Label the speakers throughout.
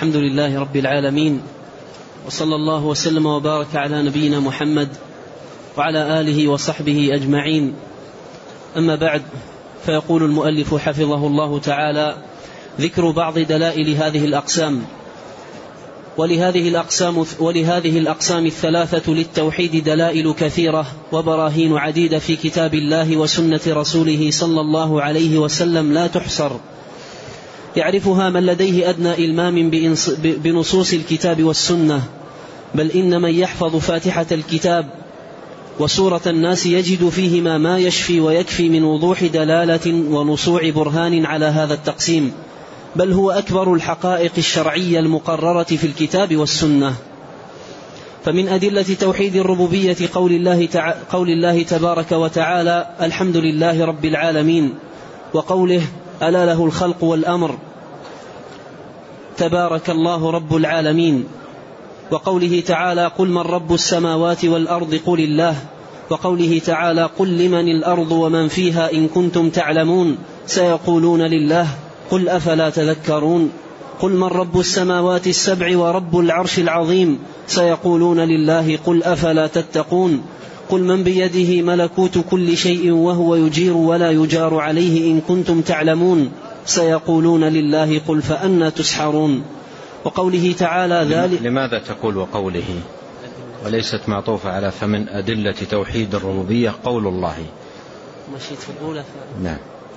Speaker 1: الحمد لله رب العالمين، وصلى الله وسلم وبارك على نبينا محمد وعلى آله وصحبه أجمعين. أما بعد، فيقول المؤلف حفظه الله تعالى: ذكر بعض دلائل هذه الأقسام. ولهذه الأقسام الثلاثة للتوحيد دلائل كثيرة وبراهين عديدة في كتاب الله وسنة رسوله صلى الله عليه وسلم لا تحصر، يعرفها من لديه أدنى إلمام بنصوص الكتاب والسنة، بل إن من يحفظ فاتحة الكتاب وسورة الناس يجد فيهما ما يشفي ويكفي من وضوح دلالة ونصوع برهان على هذا التقسيم، بل هو أكبر الحقائق الشرعية المقررة في الكتاب والسنة. فمن أدلة توحيد الربوبية قول الله تبارك وتعالى: الحمد لله رب العالمين، وقوله: ألا له الخلق والأمر، تبارك الله رب العالمين. وقوله تعالى: قل من رب السماوات والأرض قل الله. وقوله تعالى: قل لمن الأرض ومن فيها إن كنتم تعلمون، سيقولون لله، قل أفلا تذكرون. قل من رب السماوات السبع ورب العرش العظيم، سيقولون لله، قل أفلا تتقون. قل من بيده ملكوت كل شيء وهو يجير ولا يجار عليه إن كنتم تعلمون، سيقولون لله، قل فأنى تسحرون. وقوله تعالى: ذلك.
Speaker 2: لماذا تقول وقوله وليست معطوفة على فمن أدلة توحيد الربوبية قول الله؟
Speaker 1: مشيت في الأولى.
Speaker 2: نعم.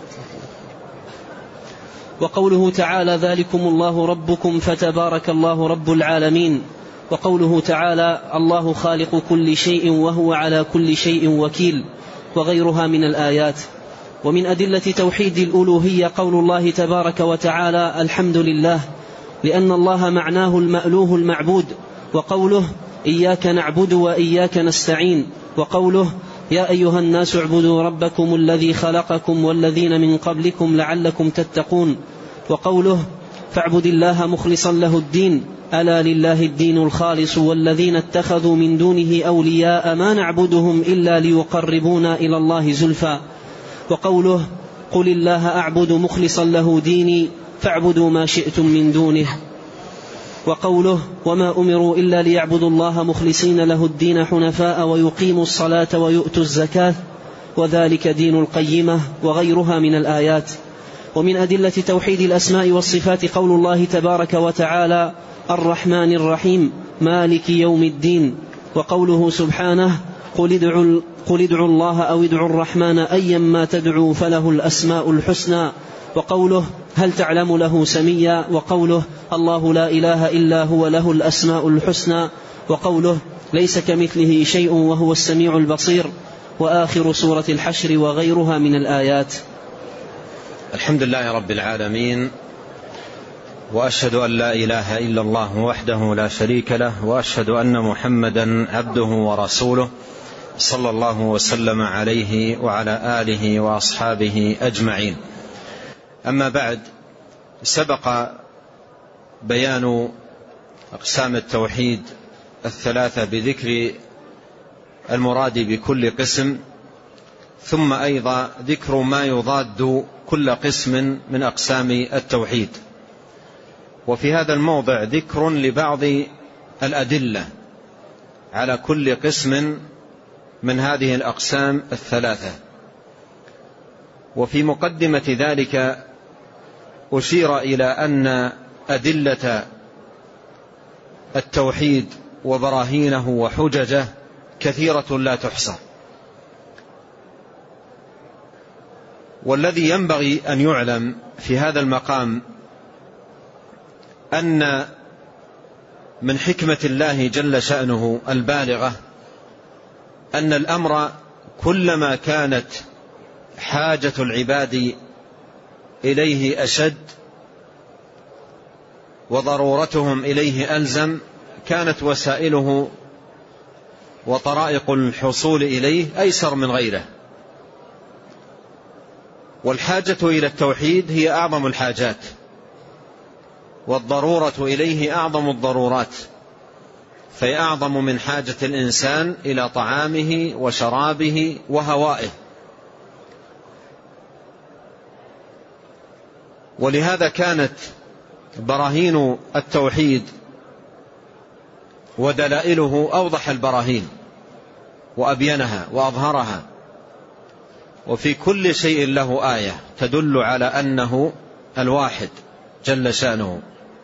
Speaker 1: وقوله تعالى: ذلكم الله ربكم فتبارك الله رب العالمين. وقوله تعالى: الله خالق كل شيء وهو على كل شيء وكيل، وغيرها من الآيات. ومن أدلة توحيد الألوهية قول الله تبارك وتعالى: الحمد لله، لأن الله معناه المألوه المعبود. وقوله: إياك نعبد وإياك نستعين. وقوله: يا أيها الناس اعبدوا ربكم الذي خلقكم والذين من قبلكم لعلكم تتقون. وقوله: فاعبد الله مخلصا له الدين، ألا لله الدين الخالص والذين اتخذوا من دونه أولياء ما نعبدهم إلا ليقربونا إلى الله زلفى. وقوله: قل الله أعبد مخلصا له ديني فاعبدوا ما شئتم من دونه. وقوله: وما أمروا إلا ليعبدوا الله مخلصين له الدين حنفاء ويقيموا الصلاة ويؤتوا الزكاة وذلك دين القيمة، وغيرها من الآيات. ومن أدلة توحيد الأسماء والصفات قول الله تبارك وتعالى: الرحمن الرحيم، مالك يوم الدين. وقوله سبحانه: قل ادعوا الله أو ادعوا الرحمن أيما تدعوا فله الأسماء الحسنى. وقوله: هل تعلم له سميا. وقوله: الله لا إله إلا هو له الأسماء الحسنى. وقوله: ليس كمثله شيء وهو السميع البصير. وآخر سورة الحشر، وغيرها من الآيات.
Speaker 2: الحمد لله رب العالمين، وأشهد أن لا إله إلا الله وحده لا شريك له، وأشهد أن محمدا عبده ورسوله صلى الله وسلم عليه وعلى آله وأصحابه أجمعين. أما بعد، سبق بيان أقسام التوحيد الثلاثة بذكر المراد بكل قسم، ثم أيضا ذكر ما يضاد كل قسم من أقسام التوحيد. وفي هذا الموضع ذكر لبعض الأدلة على كل قسم من هذه الأقسام الثلاثة. وفي مقدمة ذلك أشير إلى أن أدلة التوحيد وبراهينه وحججه كثيرة لا تحصى. والذي ينبغي أن يعلم في هذا المقام أن من حكمة الله جل شأنه البالغة أن الأمر كلما كانت حاجة العباد إليه أشد وضرورتهم إليه ألزم، كانت وسائله وطرائق الحصول إليه أيسر من غيره. والحاجة إلى التوحيد هي أعظم الحاجات، والضرورة إليه أعظم الضرورات، فهي أعظم من حاجة الإنسان إلى طعامه وشرابه وهوائه. ولهذا كانت براهين التوحيد ودلائله أوضح البراهين وأبينها وأظهرها، وفي كل شيء له آية تدل على أنه الواحد جل شأنه.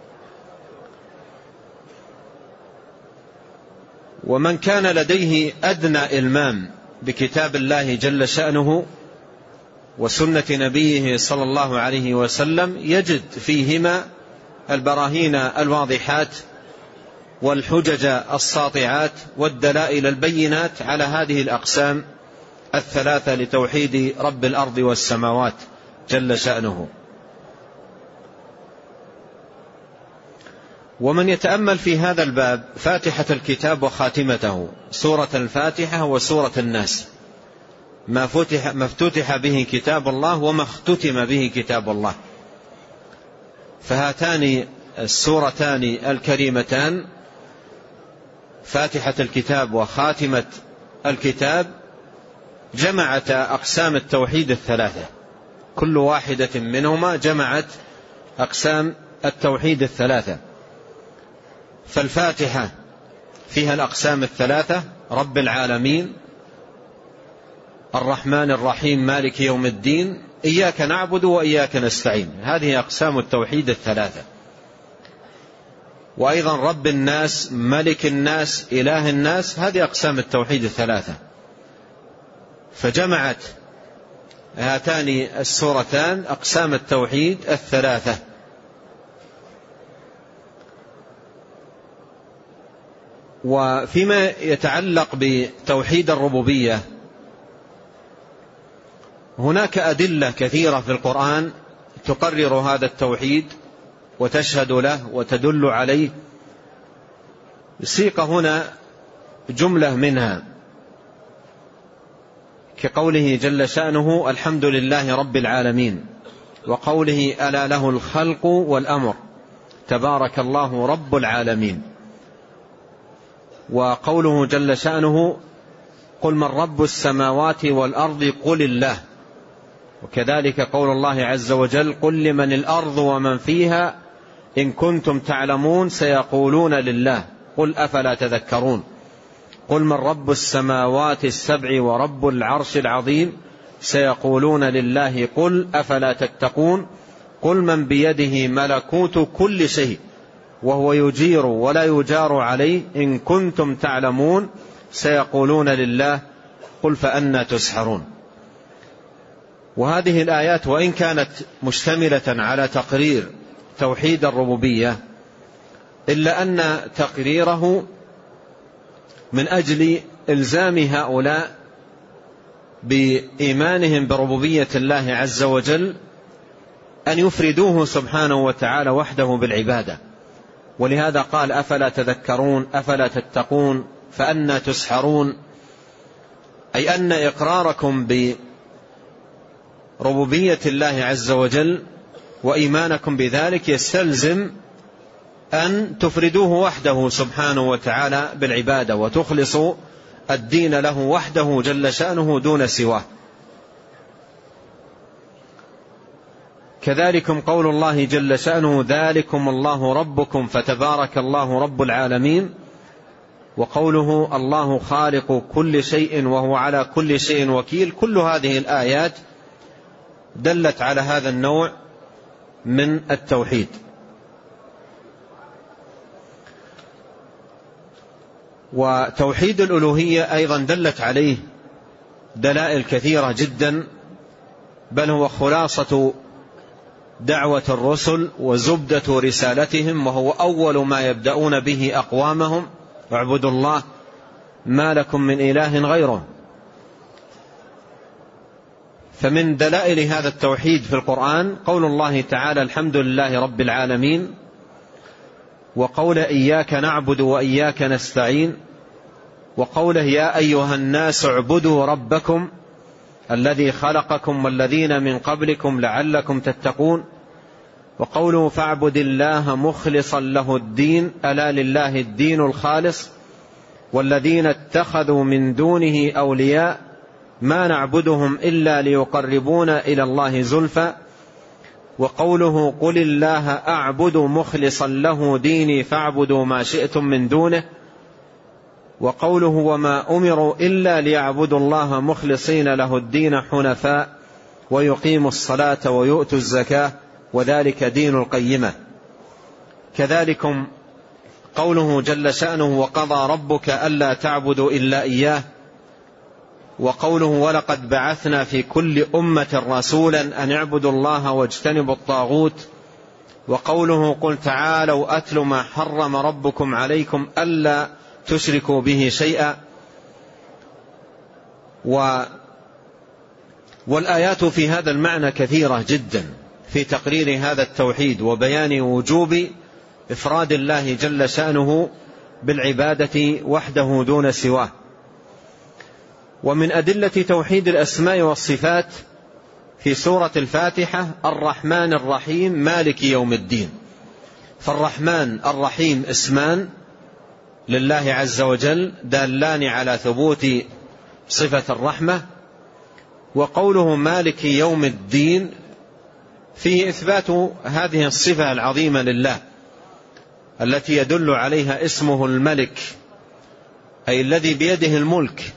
Speaker 2: ومن كان لديه أدنى إلمام بكتاب الله جل شأنه وسنة نبيه صلى الله عليه وسلم يجد فيهما البراهين الواضحات والحجج الساطعات والدلائل البينات على هذه الأقسام الثلاثة لتوحيد رب الأرض والسماوات جل شأنه. ومن يتأمل في هذا الباب فاتحة الكتاب وخاتمته، سورة الفاتحة وسورة الناس، ما افتتح به كتاب الله وما اختتم به كتاب الله، فهاتان السورتان الكريمتان فاتحة الكتاب وخاتمة الكتاب جمعتا أقسام التوحيد الثلاثة، كل واحدة منهما جمعت أقسام التوحيد الثلاثة. فالفاتحة فيها الأقسام الثلاثة: رب العالمين، الرحمن الرحيم، مالك يوم الدين، إياك نعبد وإياك نستعين. هذه أقسام التوحيد الثلاثة. وأيضا رب الناس، ملك الناس، إله الناس، هذه أقسام التوحيد الثلاثة. فجمعت هاتان السورتان أقسام التوحيد الثلاثة. وفيما يتعلق بتوحيد الربوبية هناك أدلة كثيرة في القرآن تقرر هذا التوحيد وتشهد له وتدل عليه. سيق هنا جملة منها كقوله جل شأنه: الحمد لله رب العالمين، وقوله: ألا له الخلق والأمر، تبارك الله رب العالمين، وقوله جل شأنه: قل من رب السماوات والأرض قل الله، وكذلك قول الله عز وجل: قل لمن الأرض ومن فيها إن كنتم تعلمون سيقولون لله قل أفلا تذكرون. قل من رب السماوات السبع ورب العرش العظيم سيقولون لله قل أفلا تتقون. قل من بيده ملكوت كل شيء وهو يجير ولا يجار عليه إن كنتم تعلمون سيقولون لله قل فأنى تسحرون. وهذه الآيات وإن كانت مشتملة على تقرير توحيد الربوبية إلا أن تقريره من أجل إلزام هؤلاء بإيمانهم بربوبية الله عز وجل أن يفردوه سبحانه وتعالى وحده بالعبادة. ولهذا قال: أفلا تذكرون، أفلا تتقون، فأنى تسحرون، أي أن إقراركم بربوبية الله عز وجل وإيمانكم بذلك يستلزم أن تفردوه وحده سبحانه وتعالى بالعبادة وتخلصوا الدين له وحده جل شأنه دون سواه. كذلكم قول الله جل شأنه: ذلكم الله ربكم فتبارك الله رب العالمين، وقوله: الله خالق كل شيء وهو على كل شيء وكيل. كل هذه الآيات دلت على هذا النوع من التوحيد. وتوحيد الألوهية أيضا دلت عليه دلائل كثيرة جدا، بل هو خلاصة دعوة الرسل وزبدة رسالتهم، وهو أول ما يبدأون به أقوامهم: اعبدوا الله ما لكم من إله غيره. فمن دلائل هذا التوحيد في القرآن قول الله تعالى: الحمد لله رب العالمين، وقول: إياك نعبد وإياك نستعين، وقوله: يا أيها الناس اعبدوا ربكم الذي خلقكم والذين من قبلكم لعلكم تتقون، وقوله: فاعبد الله مخلصا له الدين ألا لله الدين الخالص، والذين اتخذوا من دونه أولياء ما نعبدهم إلا ليقربونا إلى الله زلفى، وقوله قل الله أعبد مخلصا له ديني فاعبدوا ما شئتم من دونه، وقوله وما أمروا إلا ليعبدوا الله مخلصين له الدين حنفاء ويقيموا الصلاة ويؤتوا الزكاة وذلك دين القيمة. كذلكم قوله جل شأنه وقضى ربك ألا تعبدوا إلا إياه، وقوله ولقد بعثنا في كل أمة رسولا أن اعبدوا الله واجتنبوا الطاغوت، وقوله قل تعالوا أتل ما حرم ربكم عليكم ألا تشركوا به شيئا. والآيات في هذا المعنى كثيرة جدا في تقرير هذا التوحيد وبيان وجوب إفراد الله جل شأنه بالعبادة وحده دون سواه. ومن أدلة توحيد الأسماء والصفات في سورة الفاتحة الرحمن الرحيم مالك يوم الدين. فالرحمن الرحيم اسمان لله عز وجل دالان على ثبوت صفة الرحمة، وقوله مالك يوم الدين فيه إثبات هذه الصفة العظيمة لله التي يدل عليها اسمه الملك، أي الذي بيده الملك،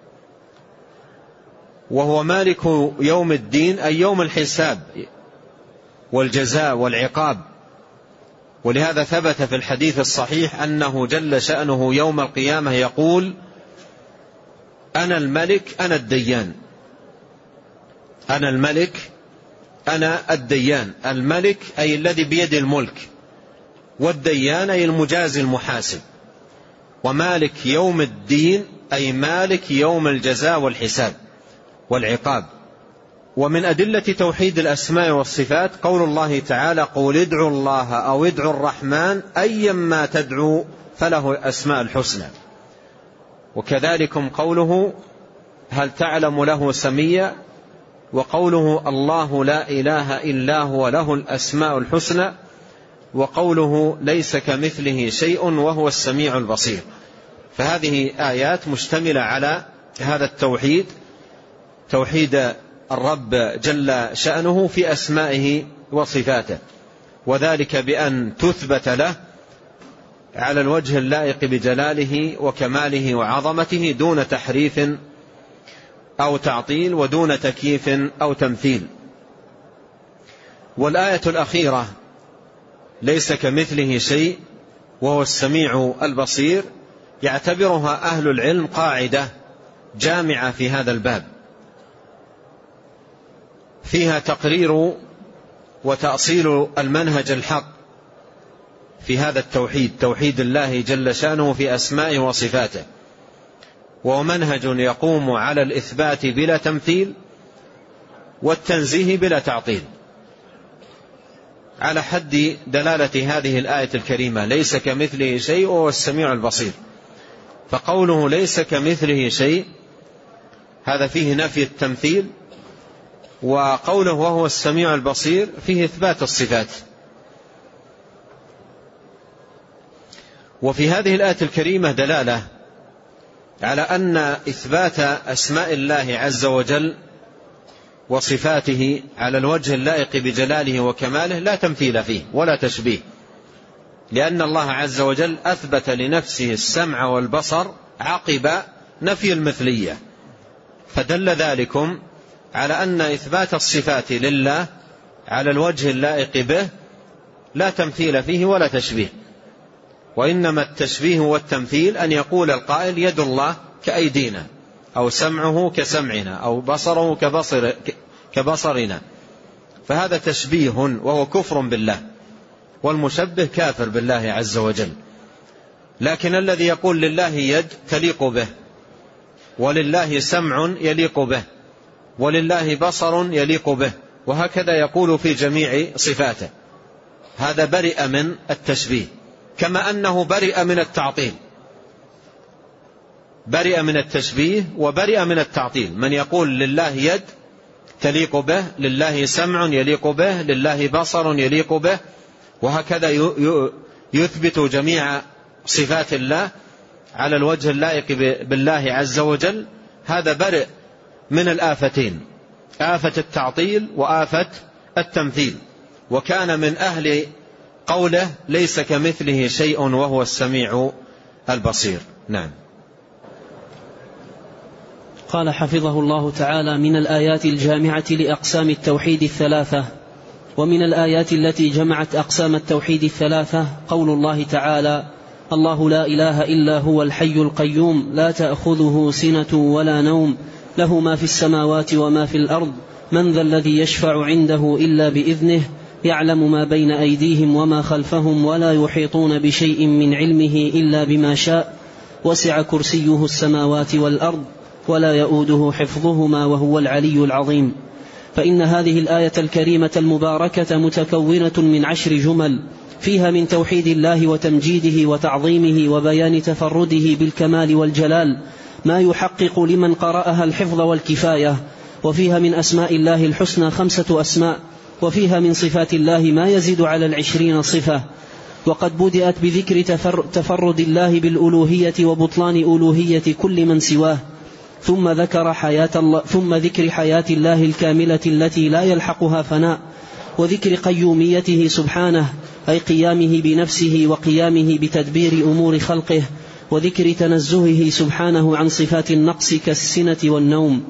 Speaker 2: وهو مالك يوم الدين أي يوم الحساب والجزاء والعقاب. ولهذا ثبت في الحديث الصحيح أنه جل شأنه يوم القيامة يقول أنا الملك أنا الديان. أنا الملك أنا الديان. الملك أي الذي بيد الملك، والديان أي المجازي المحاسب، ومالك يوم الدين أي مالك يوم الجزاء والحساب والعقاب. ومن أدلة توحيد الأسماء والصفات قول الله تعالى قل ادعوا الله أو ادعوا الرحمن أيما تدعوا فله الأسماء الحسنى. وكذلكم قوله هل تعلم له سميا، وقوله الله لا إله إلا هو له الأسماء الحسنى، وقوله ليس كمثله شيء وهو السميع البصير. فهذه آيات مشتملة على هذا التوحيد، توحيد الرب جل شأنه في أسمائه وصفاته، وذلك بأن تثبت له على الوجه اللائق بجلاله وكماله وعظمته دون تحريف أو تعطيل ودون تكييف أو تمثيل. والآية الأخيرة ليس كمثله شيء وهو السميع البصير يعتبرها أهل العلم قاعدة جامعة في هذا الباب، فيها تقرير وتأصيل المنهج الحق في هذا التوحيد، توحيد الله جل شأنه في أسمائه وصفاته، وهو منهج يقوم على الإثبات بلا تمثيل والتنزيه بلا تعطيل، على حد دلالة هذه الآية الكريمة ليس كمثله شيء وهو السميع البصير. فقوله ليس كمثله شيء هذا فيه نفي التمثيل، وقوله وهو السميع البصير فيه إثبات الصفات. وفي هذه الآية الكريمة دلالة على أن إثبات أسماء الله عز وجل وصفاته على الوجه اللائق بجلاله وكماله لا تمثيل فيه ولا تشبيه، لأن الله عز وجل أثبت لنفسه السمع والبصر عقب نفي المثلية، فدل ذلكم على أن إثبات الصفات لله على الوجه اللائق به لا تمثيل فيه ولا تشبيه، وإنما التشبيه والتمثيل أن يقول القائل يد الله كأيدينا، أو سمعه كسمعنا، أو بصره كبصرنا، فهذا تشبيه وهو كفر بالله، والمشبه كافر بالله عز وجل. لكن الذي يقول لله يد تليق به، ولله سمع يليق به، ولله بصر يليق به، وهكذا يقول في جميع صفاته، هذا برئ من التشبيه، كما أنه برئ من التعطيل، برئ من التشبيه وبرئ من التعطيل. من يقول لله يد تليق به، لله سمع يليق به، لله بصر يليق به، وهكذا يثبت جميع صفات الله على الوجه اللائق بالله عز وجل، هذا برئ من الآفتين، آفة التعطيل وآفة التمثيل. وكان من أهل قوله ليس كمثله شيء وهو السميع البصير. نعم.
Speaker 1: قال حفظه الله تعالى: من الآيات الجامعة لأقسام التوحيد الثلاثة. ومن الآيات التي جمعت أقسام التوحيد الثلاثة قول الله تعالى: الله لا إله إلا هو الحي القيوم لا تأخذه سنة ولا نوم له ما في السماوات وما في الأرض من ذا الذي يشفع عنده إلا بإذنه يعلم ما بين أيديهم وما خلفهم ولا يحيطون بشيء من علمه إلا بما شاء وسع كرسيه السماوات والأرض ولا يؤوده حفظهما وهو العلي العظيم. فإن هذه الآية الكريمة المباركة متكونة من 10 جمل فيها من توحيد الله وتمجيده وتعظيمه وبيان تفرده بالكمال والجلال ما يحقق لمن قرأها الحفظ والكفاية. وفيها من أسماء الله الحسنى 5 أسماء، وفيها من صفات الله ما يزيد على 20 صفة. وقد بدأت بذكر تفرد الله بالألوهية وبطلان ألوهية كل من سواه، ثم ذكر ذكر حياة الله الكاملة التي لا يلحقها فناء، وذكر قيوميته سبحانه أي قيامه بنفسه وقيامه بتدبير أمور خلقه، وذكر تنزهه سبحانه عن صفات النقص كالسنة والنوم،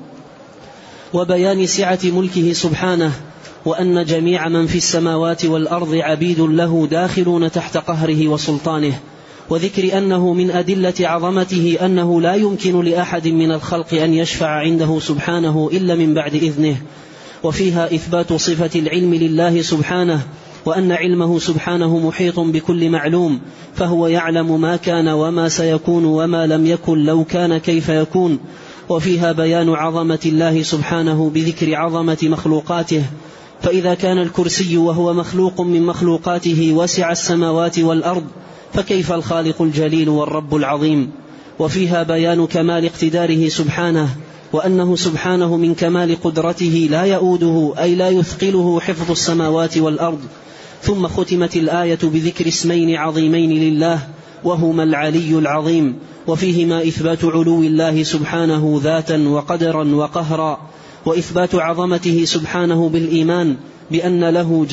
Speaker 1: وبيان سعة ملكه سبحانه وأن جميع من في السماوات والأرض عبيد له داخلون تحت قهره وسلطانه، وذكر أنه من أدلة عظمته أنه لا يمكن لأحد من الخلق أن يشفع عنده سبحانه إلا من بعد إذنه. وفيها إثبات صفة العلم لله سبحانه، وأن علمه سبحانه محيط بكل معلوم، فهو يعلم ما كان وما سيكون وما لم يكن لو كان كيف يكون. وفيها بيان عظمة الله سبحانه بذكر عظمة مخلوقاته، فإذا كان الكرسي وهو مخلوق من مخلوقاته وسع السماوات والأرض فكيف الخالق الجليل والرب العظيم. وفيها بيان كمال اقتداره سبحانه، وأنه سبحانه من كمال قدرته لا يؤوده أي لا يثقله حفظ السماوات والأرض. ثم ختمت الآية بذكر اسمين عظيمين لله وهما العلي العظيم، وفيهما إثبات علو الله سبحانه ذاتا وقدرا وقهرا، وإثبات عظمته سبحانه بالإيمان بأن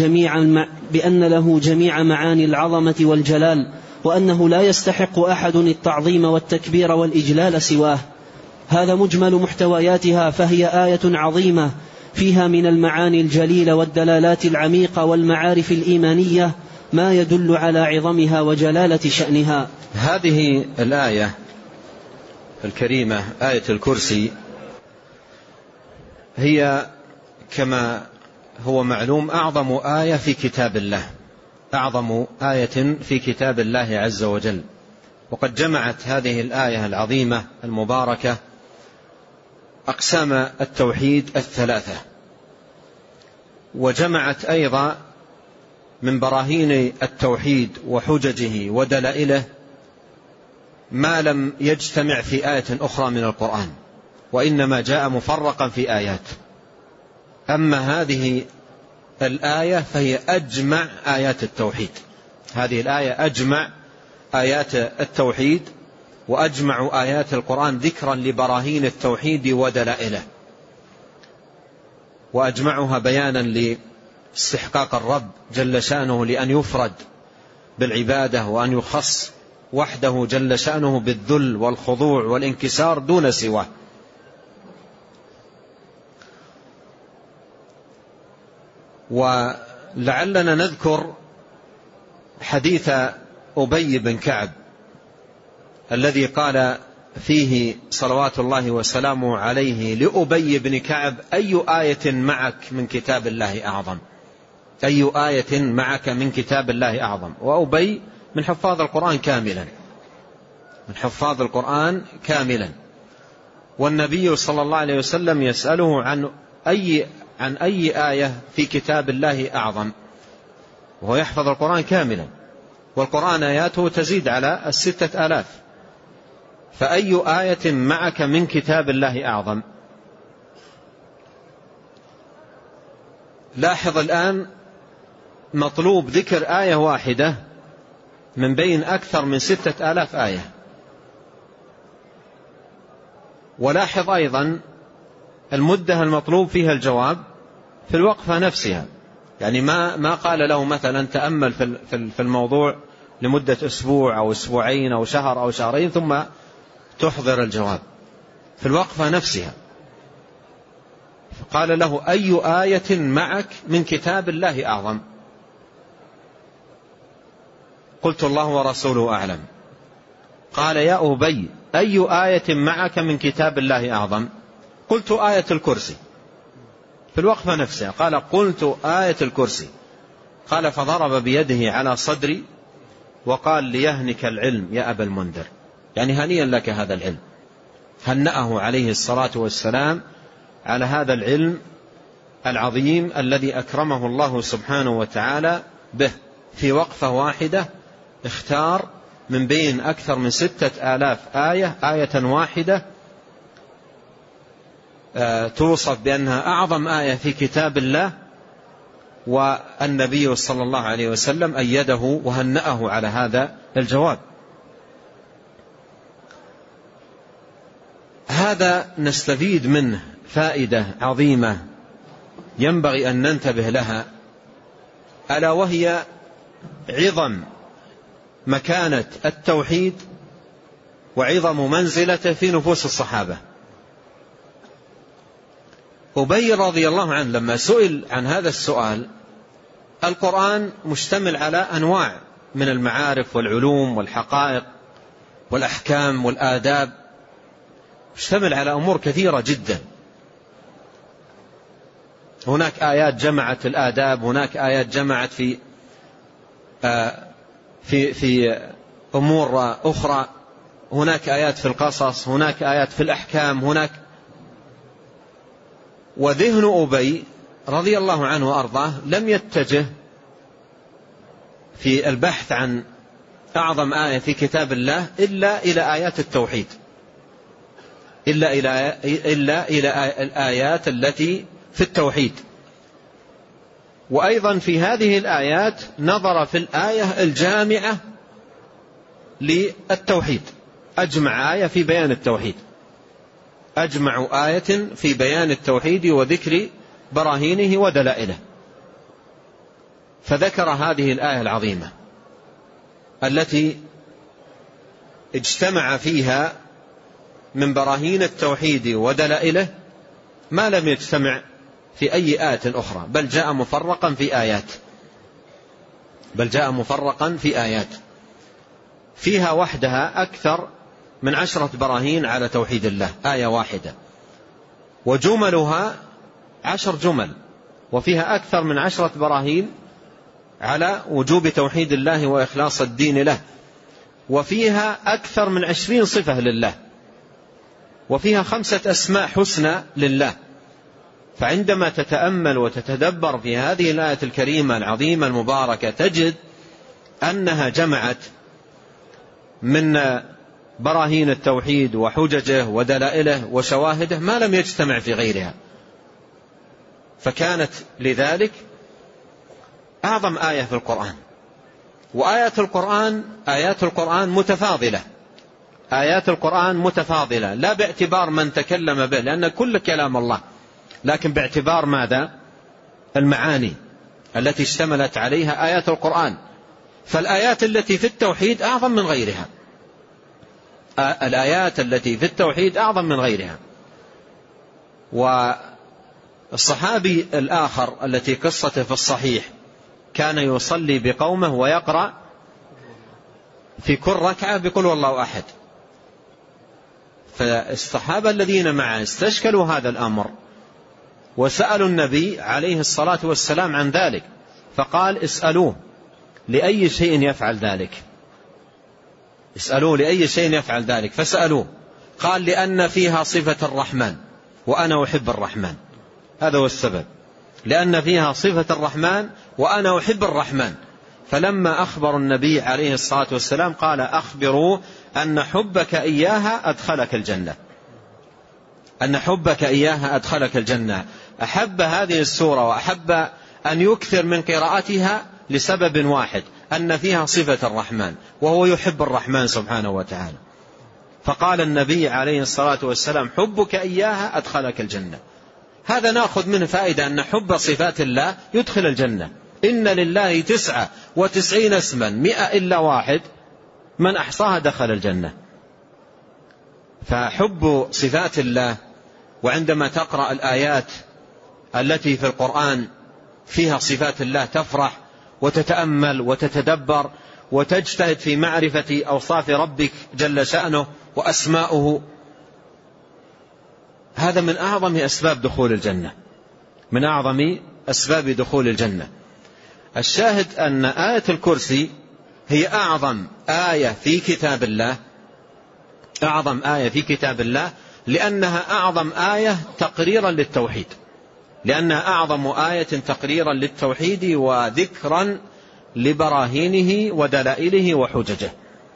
Speaker 1: له جميع معاني العظمة والجلال، وأنه لا يستحق أحد التعظيم والتكبير والإجلال سواه. هذا مجمل محتوياتها، فهي آية عظيمة فيها من المعاني الجليلة والدلالات العميقة والمعارف الإيمانية ما يدل على عظمها وجلالة شأنها.
Speaker 2: هذه الآية الكريمة آية الكرسي هي كما هو معلوم أعظم آية في كتاب الله، أعظم آية في كتاب الله عز وجل. وقد جمعت هذه الآية العظيمة المباركة أقسام التوحيد الثلاثة، وجمعت أيضا من براهين التوحيد وحججه ودلائله ما لم يجتمع في آية أخرى من القرآن، وإنما جاء مفرقا في آيات. أما هذه الآية فهي أجمع آيات التوحيد، هذه الآية أجمع آيات التوحيد وأجمع آيات القرآن ذكرا لبراهين التوحيد ودلائله، وأجمعها بيانا لاستحقاق الرب جل شأنه لأن يفرد بالعبادة، وأن يخص وحده جل شأنه بالذل والخضوع والانكسار دون سواه. ولعلنا نذكر حديث أبي بن كعب الذي قال فيه صلوات الله وسلامه عليه لأبي بن كعب: أي آية معك من كتاب الله أعظم؟ أي آية معك من كتاب الله أعظم؟ وأبي من حفاظ القرآن كاملا، من حفاظ القرآن كاملا، والنبي صلى الله عليه وسلم يسأله عن أي آية في كتاب الله أعظم، وهو يحفظ القرآن كاملا، والقرآن آياته تزيد على 6000، فأي آية معك من كتاب الله أعظم؟ لاحظ الآن مطلوب ذكر آية واحدة من بين أكثر من 6000 آية. ولاحظ أيضا المدة المطلوب فيها الجواب في الوقفة نفسها، يعني ما قال له مثلا تأمل في الموضوع لمدة أسبوع أو أسبوعين أو شهر أو شهرين ثم تحضر الجواب، في الوقفة نفسها. فقال له: أي آية معك من كتاب الله أعظم؟ قلت: الله ورسوله أعلم. قال: يا أبي، أي آية معك من كتاب الله أعظم؟ قلت: آية الكرسي. في الوقفة نفسها قال: قلت آية الكرسي. قال: فضرب بيده على صدري وقال: ليهنك العلم يا أبا المنذر، يعني هنيئا لك هذا العلم. هنأه عليه الصلاة والسلام على هذا العلم العظيم الذي أكرمه الله سبحانه وتعالى به. في وقفة واحدة اختار من بين أكثر من 6000 آية، آية واحدة توصف بأنها أعظم آية في كتاب الله، والنبي صلى الله عليه وسلم أيده وهنأه على هذا الجواب. هذا نستفيد منه فائدة عظيمة ينبغي أن ننتبه لها، ألا وهي عظم مكانة التوحيد وعظم منزلته في نفوس الصحابة. أبي رضي الله عنه لما سئل عن هذا السؤال، القرآن مشتمل على أنواع من المعارف والعلوم والحقائق والأحكام والآداب، مشتمل على أمور كثيرة جدا. هناك آيات جمعت الآداب، هناك آيات جمعت في أمور أخرى، هناك آيات في القصص، هناك آيات في الأحكام، هناك. وذهن أبي رضي الله عنه وأرضاه لم يتجه في البحث عن أعظم آية في كتاب الله إلا إلى آيات التوحيد، إلا إلى الآيات التي في التوحيد. وأيضا في هذه الآيات نظر في الآية الجامعة للتوحيد، أجمع آية في بيان التوحيد، أجمع آية في بيان التوحيد وذكر براهينه ودلائله، فذكر هذه الآية العظيمة التي اجتمع فيها من براهين التوحيد ودلائله ما لم يجتمع في أي آية أخرى، بل جاء مفرقا في آيات، فيها وحدها أكثر من 10 براهين على توحيد الله، آية واحدة، وجملها 10 جمل، وفيها أكثر من 10 براهين على وجوب توحيد الله وإخلاص الدين له، وفيها أكثر من 20 صفة لله، وفيها 5 أسماء حسنى لله. فعندما تتأمل وتتدبر في هذه الآية الكريمة العظيمة المباركة تجد أنها جمعت من براهين التوحيد وحججه ودلائله وشواهده ما لم يجتمع في غيرها، فكانت لذلك أعظم آية في القرآن. وآيات القرآن متفاضلة، آيات القرآن متفاضلة لا باعتبار من تكلم به، لأن كل كلام الله، لكن باعتبار ماذا؟ المعاني التي اشتملت عليها آيات القرآن. فالآيات التي في التوحيد أعظم من غيرها، الآيات التي في التوحيد أعظم من غيرها. والصحابي الآخر التي قصته في الصحيح كان يصلي بقومه ويقرأ في كل ركعة بقل والله أحد، فالصحابة الذين معه استشكلوا هذا الأمر وسألوا النبي عليه الصلاة والسلام عن ذلك، فقال: اسألوه لأي شيء يفعل ذلك، اسألوه لأي شيء يفعل ذلك، فسألوه، قال: لأن فيها صفة الرحمن وأنا أحب الرحمن، هذا هو السبب، لأن فيها صفة الرحمن وأنا أحب الرحمن. فلما أخبر النبي عليه الصلاة والسلام قال: أخبروا أن حبك إياها أدخلك الجنة، أن حبك إياها أدخلك الجنة. أحب هذه السورة وأحب أن يكثر من قراءتها لسبب واحد، أن فيها صفة الرحمن وهو يحب الرحمن سبحانه وتعالى. فقال النبي عليه الصلاة والسلام: حبك إياها أدخلك الجنة. هذا نأخذ منه فائدة أن حب صفات الله يدخل الجنة. إن لله 99 اسما 100 إلا واحد، من أحصاها دخل الجنة. فحب صفات الله، وعندما تقرأ الآيات التي في القرآن فيها صفات الله تفرح وتتأمل وتتدبر وتجتهد في معرفة أوصاف ربك جل شأنه وأسماؤه. هذا من أعظم أسباب دخول الجنة، من أعظم أسباب دخول الجنة. الشاهد أن آية الكرسي هي أعظم آية في كتاب الله، أعظم آية في كتاب الله، لأنها أعظم آية تقريرا للتوحيد، لأنها أعظم آية تقريرا للتوحيد وذكرا لبراهينه ودلائله وحججه.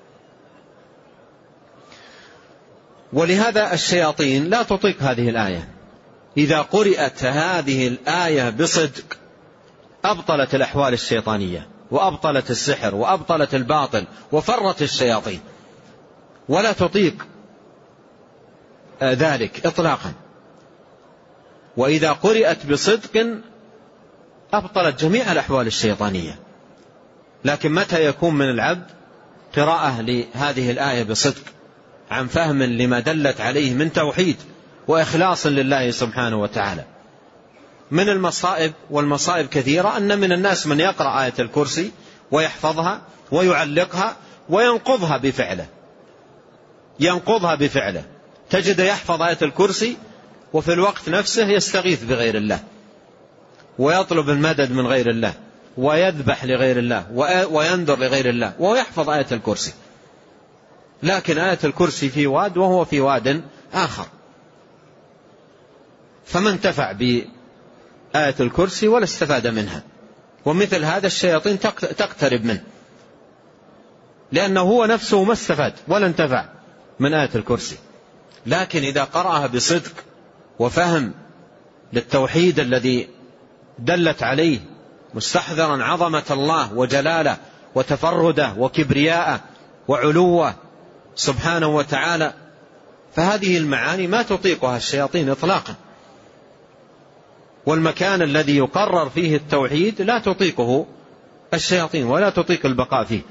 Speaker 2: ولهذا الشياطين لا تطيق هذه الآية. إذا قرأت هذه الآية بصدق أبطلت الأحوال الشيطانية وأبطلت السحر وأبطلت الباطل وفرت الشياطين، ولا تطيق ذلك إطلاقا. وإذا قرأت بصدق أبطلت جميع الأحوال الشيطانية. لكن متى يكون من العبد قراءة لهذه الآية بصدق عن فهم لما دلت عليه من توحيد وإخلاص لله سبحانه وتعالى؟ من المصائب، والمصائب كثيرة، أن من الناس من يقرأ آية الكرسي ويحفظها ويعلقها وينقضها بفعله، ينقضها بفعله. تجد يحفظ آية الكرسي وفي الوقت نفسه يستغيث بغير الله ويطلب المدد من غير الله ويذبح لغير الله وينذر لغير الله وهو يحفظ آية الكرسي، لكن آية الكرسي في واد وهو في واد آخر. فما انتفع بآية الكرسي ولا استفاد منها. ومثل هذا الشياطين تقترب منه، لأنه هو نفسه ما استفاد ولا انتفع من آية الكرسي. لكن إذا قرأها بصدق وفهم للتوحيد الذي دلت عليه، مستحذرا عظمة الله وجلاله وتفرده وكبرياءه وعلوه سبحانه وتعالى، فهذه المعاني ما تطيقها الشياطين إطلاقا. والمكان الذي يقرر فيه التوحيد لا تطيقه الشياطين ولا تطيق البقاء فيه.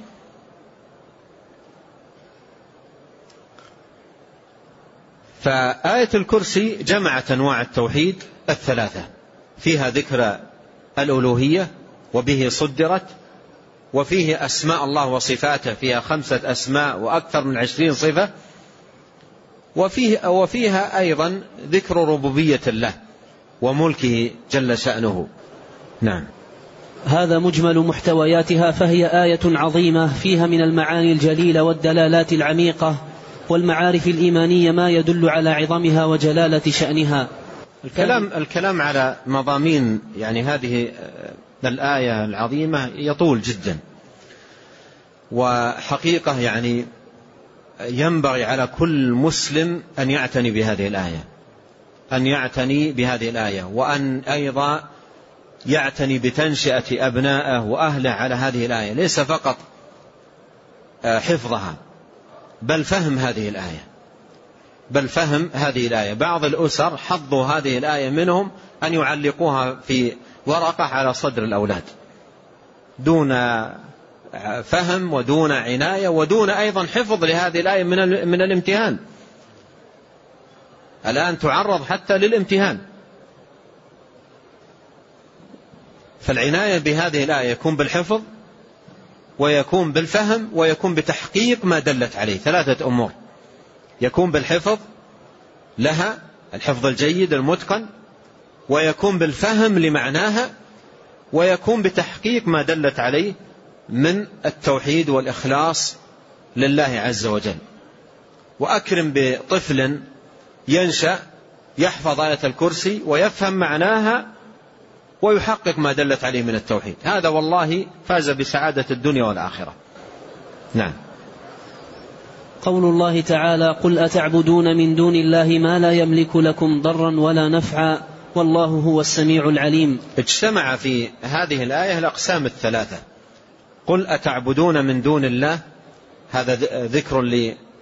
Speaker 2: فآية الكرسي جمعت أنواع التوحيد الثلاثة، فيها ذكر الألوهية وبه صدرت، وفيه أسماء الله وصفاته، فيها 5 أسماء وأكثر من 20 صفة، وفيها أيضا ذكر ربوبية الله وملكه جل شأنه. نعم.
Speaker 1: هذا مجمل محتوياتها، فهي آية عظيمة فيها من المعاني الجليلة والدلالات العميقة والمعارف الإيمانية ما يدل على عظمها وجلالة شأنها.
Speaker 2: الكلام على مضامين يعني هذه الآية العظيمة يطول جدا، وحقيقة يعني ينبغي على كل مسلم أن يعتني بهذه الآية، أن يعتني بهذه الآية، وأن أيضا يعتني بتنشئة أبنائه وأهله على هذه الآية، ليس فقط حفظها بل فهم هذه الآية، بل فهم هذه الآية. بعض الأسر حظوا هذه الآية منهم أن يعلقوها في ورقة على صدر الأولاد دون فهم ودون عناية ودون أيضا حفظ لهذه الآية من الامتحان. الآن تعرض حتى للامتحان. فالعناية بهذه الآية يكون بالحفظ ويكون بالفهم ويكون بتحقيق ما دلت عليه. 3 أمور: يكون بالحفظ لها، الحفظ الجيد المتقن، ويكون بالفهم لمعناها، ويكون بتحقيق ما دلت عليه من التوحيد والإخلاص لله عز وجل. وأكرم بطفل ينشأ يحفظ آية الكرسي ويفهم معناها ويحقق ما دلت عليه من التوحيد، هذا والله فاز بسعادة الدنيا والآخرة. نعم.
Speaker 1: قول الله تعالى: قل أتعبدون من دون الله ما لا يملك لكم ضرا ولا نفعا والله هو السميع العليم.
Speaker 2: اجتمع في هذه الآية الأقسام الثلاثة. قل أتعبدون من دون الله، هذا ذكر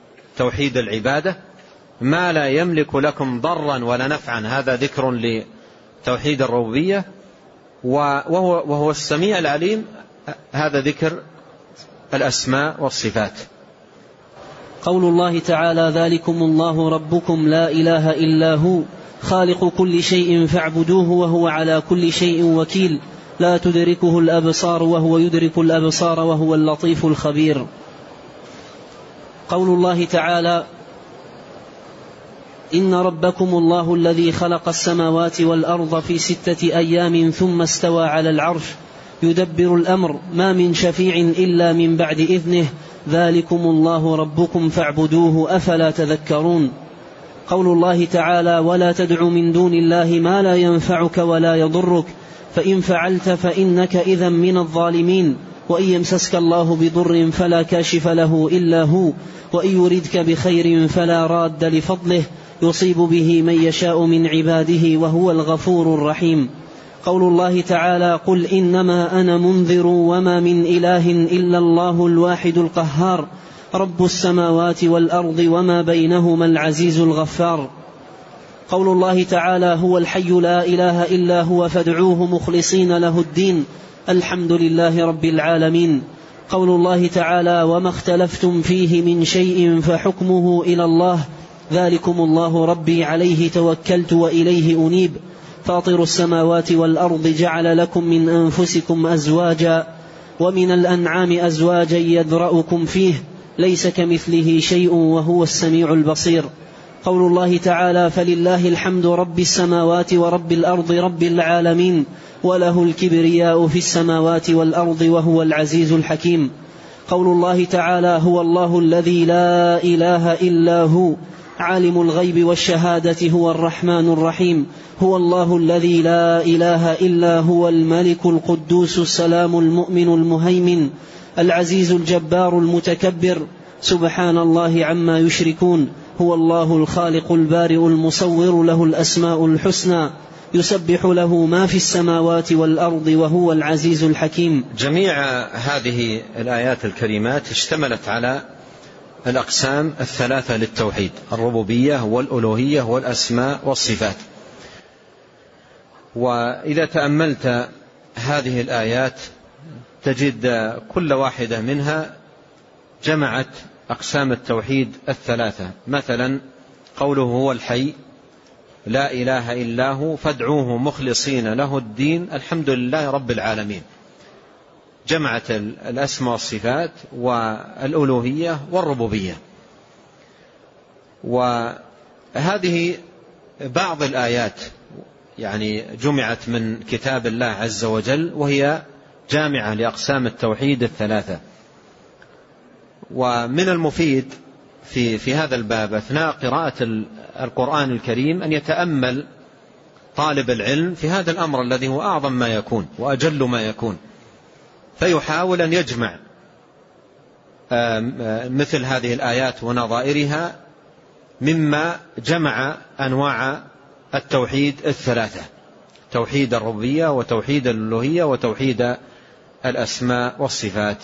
Speaker 2: لتوحيد العبادة. ما لا يملك لكم ضرا ولا نفعا، هذا ذكر توحيد الربوبية، وهو السميع العليم، هذا ذكر الأسماء والصفات.
Speaker 1: قول الله تعالى: ذلكم الله ربكم لا إله إلا هو خالق كل شيء فاعبدوه وهو على كل شيء وكيل لا تدركه الأبصار وهو يدرك الأبصار وهو اللطيف الخبير. قول الله تعالى: إن ربكم الله الذي خلق السماوات والأرض في 6 أيام ثم استوى على العرش يدبر الأمر ما من شفيع إلا من بعد إذنه ذلكم الله ربكم فاعبدوه أفلا تذكرون. قول الله تعالى: ولا تدع من دون الله ما لا ينفعك ولا يضرك فإن فعلت فإنك إذا من الظالمين وإن يمسسك الله بضر فلا كاشف له إلا هو وإن يردك بخير فلا راد لفضله يصيب به من يشاء من عباده وهو الغفور الرحيم. قول الله تعالى: قل إنما أنا منذر وما من إله إلا الله الواحد القهار رب السماوات والأرض وما بينهما العزيز الغفار. قول الله تعالى: هو الحي لا إله إلا هو فادعوه مخلصين له الدين الحمد لله رب العالمين. قول الله تعالى: وما اختلفتم فيه من شيء فحكمه إلى الله ذلكم الله ربي عليه توكلت وإليه أنيب فاطر السماوات والأرض جعل لكم من أنفسكم أزواجا ومن الأنعام أزواجا يذرأكم فيه ليس كمثله شيء وهو السميع البصير. قول الله تعالى: فلله الحمد رب السماوات ورب الأرض رب العالمين وله الكبرياء في السماوات والأرض وهو العزيز الحكيم. قول الله تعالى: هو الله الذي لا إله إلا هو عالم الغيب والشهادة هو الرحمن الرحيم هو الله الذي لا إله إلا هو الملك القدوس السلام المؤمن المهيمن العزيز الجبار المتكبر سبحان الله عما يشركون هو الله الخالق البارئ المصور له الأسماء الحسنى يسبح له ما في السماوات والأرض وهو العزيز الحكيم.
Speaker 2: جميع هذه الآيات الكريمات اشتملت على الأقسام الثلاثة للتوحيد: الربوبية والألوهية والأسماء والصفات. وإذا تأملت هذه الآيات تجد كل واحدة منها جمعت أقسام التوحيد الثلاثة. مثلا قوله هو الحي لا إله إلا هو فادعوه مخلصين له الدين الحمد لله رب العالمين، جمعت الأسماء والصفات والألوهية والربوبية. وهذه بعض الآيات يعني جمعت من كتاب الله عز وجل وهي جامعة لأقسام التوحيد الثلاثة. ومن المفيد في هذا الباب أثناء قراءة القرآن الكريم أن يتأمل طالب العلم في هذا الأمر الذي هو أعظم ما يكون وأجل ما يكون، فيحاول أن يجمع مثل هذه الآيات ونظائرها مما جمع أنواع التوحيد الثلاثة: توحيد الربوبية وتوحيد الألوهية وتوحيد الأسماء والصفات.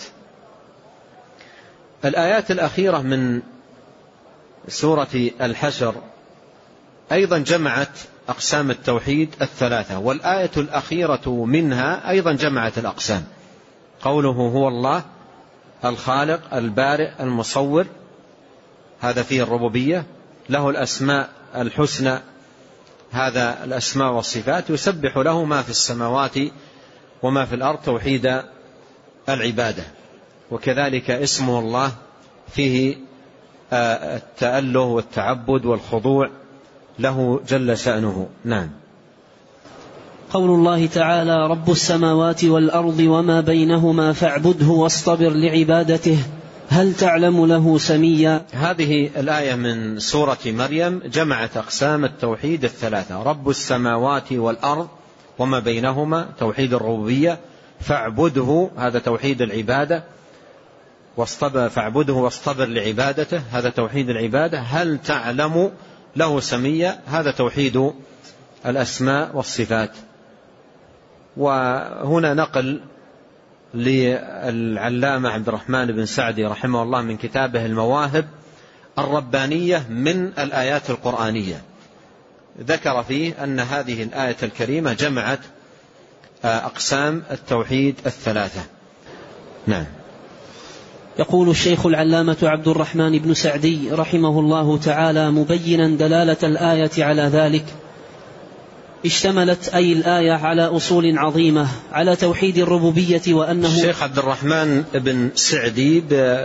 Speaker 2: الآيات الأخيرة من سورة الحشر أيضا جمعت أقسام التوحيد الثلاثة، والآية الأخيرة منها أيضا جمعت الأقسام. قوله هو الله الخالق البارئ المصور، هذا فيه الربوبية، له الأسماء الحسنى، هذا الأسماء والصفات، يسبح له ما في السماوات وما في الأرض، توحيد العبادة. وكذلك اسمه الله فيه التأله والتعبد والخضوع له جل شأنه. نعم.
Speaker 1: قول الله تعالى: رب السماوات والأرض وما بينهما فاعبده واصطبر لعبادته هل تعلم له سميا.
Speaker 2: هذه الآية من سورة مريم جمعت أقسام التوحيد الثلاثة: رب السماوات والأرض وما بينهما توحيد الربوبية، فاعبده هذا توحيد العبادة، فاعبده واصطبر لعبادته هذا توحيد العبادة، هل تعلم له سميا هذا توحيد الأسماء والصفات. وهنا نقل للعلامة عبد الرحمن بن سعدي رحمه الله من كتابه المواهب الربانية من الآيات القرآنية، ذكر فيه أن هذه الآية الكريمة جمعت أقسام التوحيد الثلاثة. نعم.
Speaker 1: يقول الشيخ العلامة عبد الرحمن بن سعدي رحمه الله تعالى مبينا دلالة الآية على ذلك: اشتملت أي الآية على أصول عظيمة على توحيد الربوبية، وأنه
Speaker 2: الشيخ عبد الرحمن بن سعدي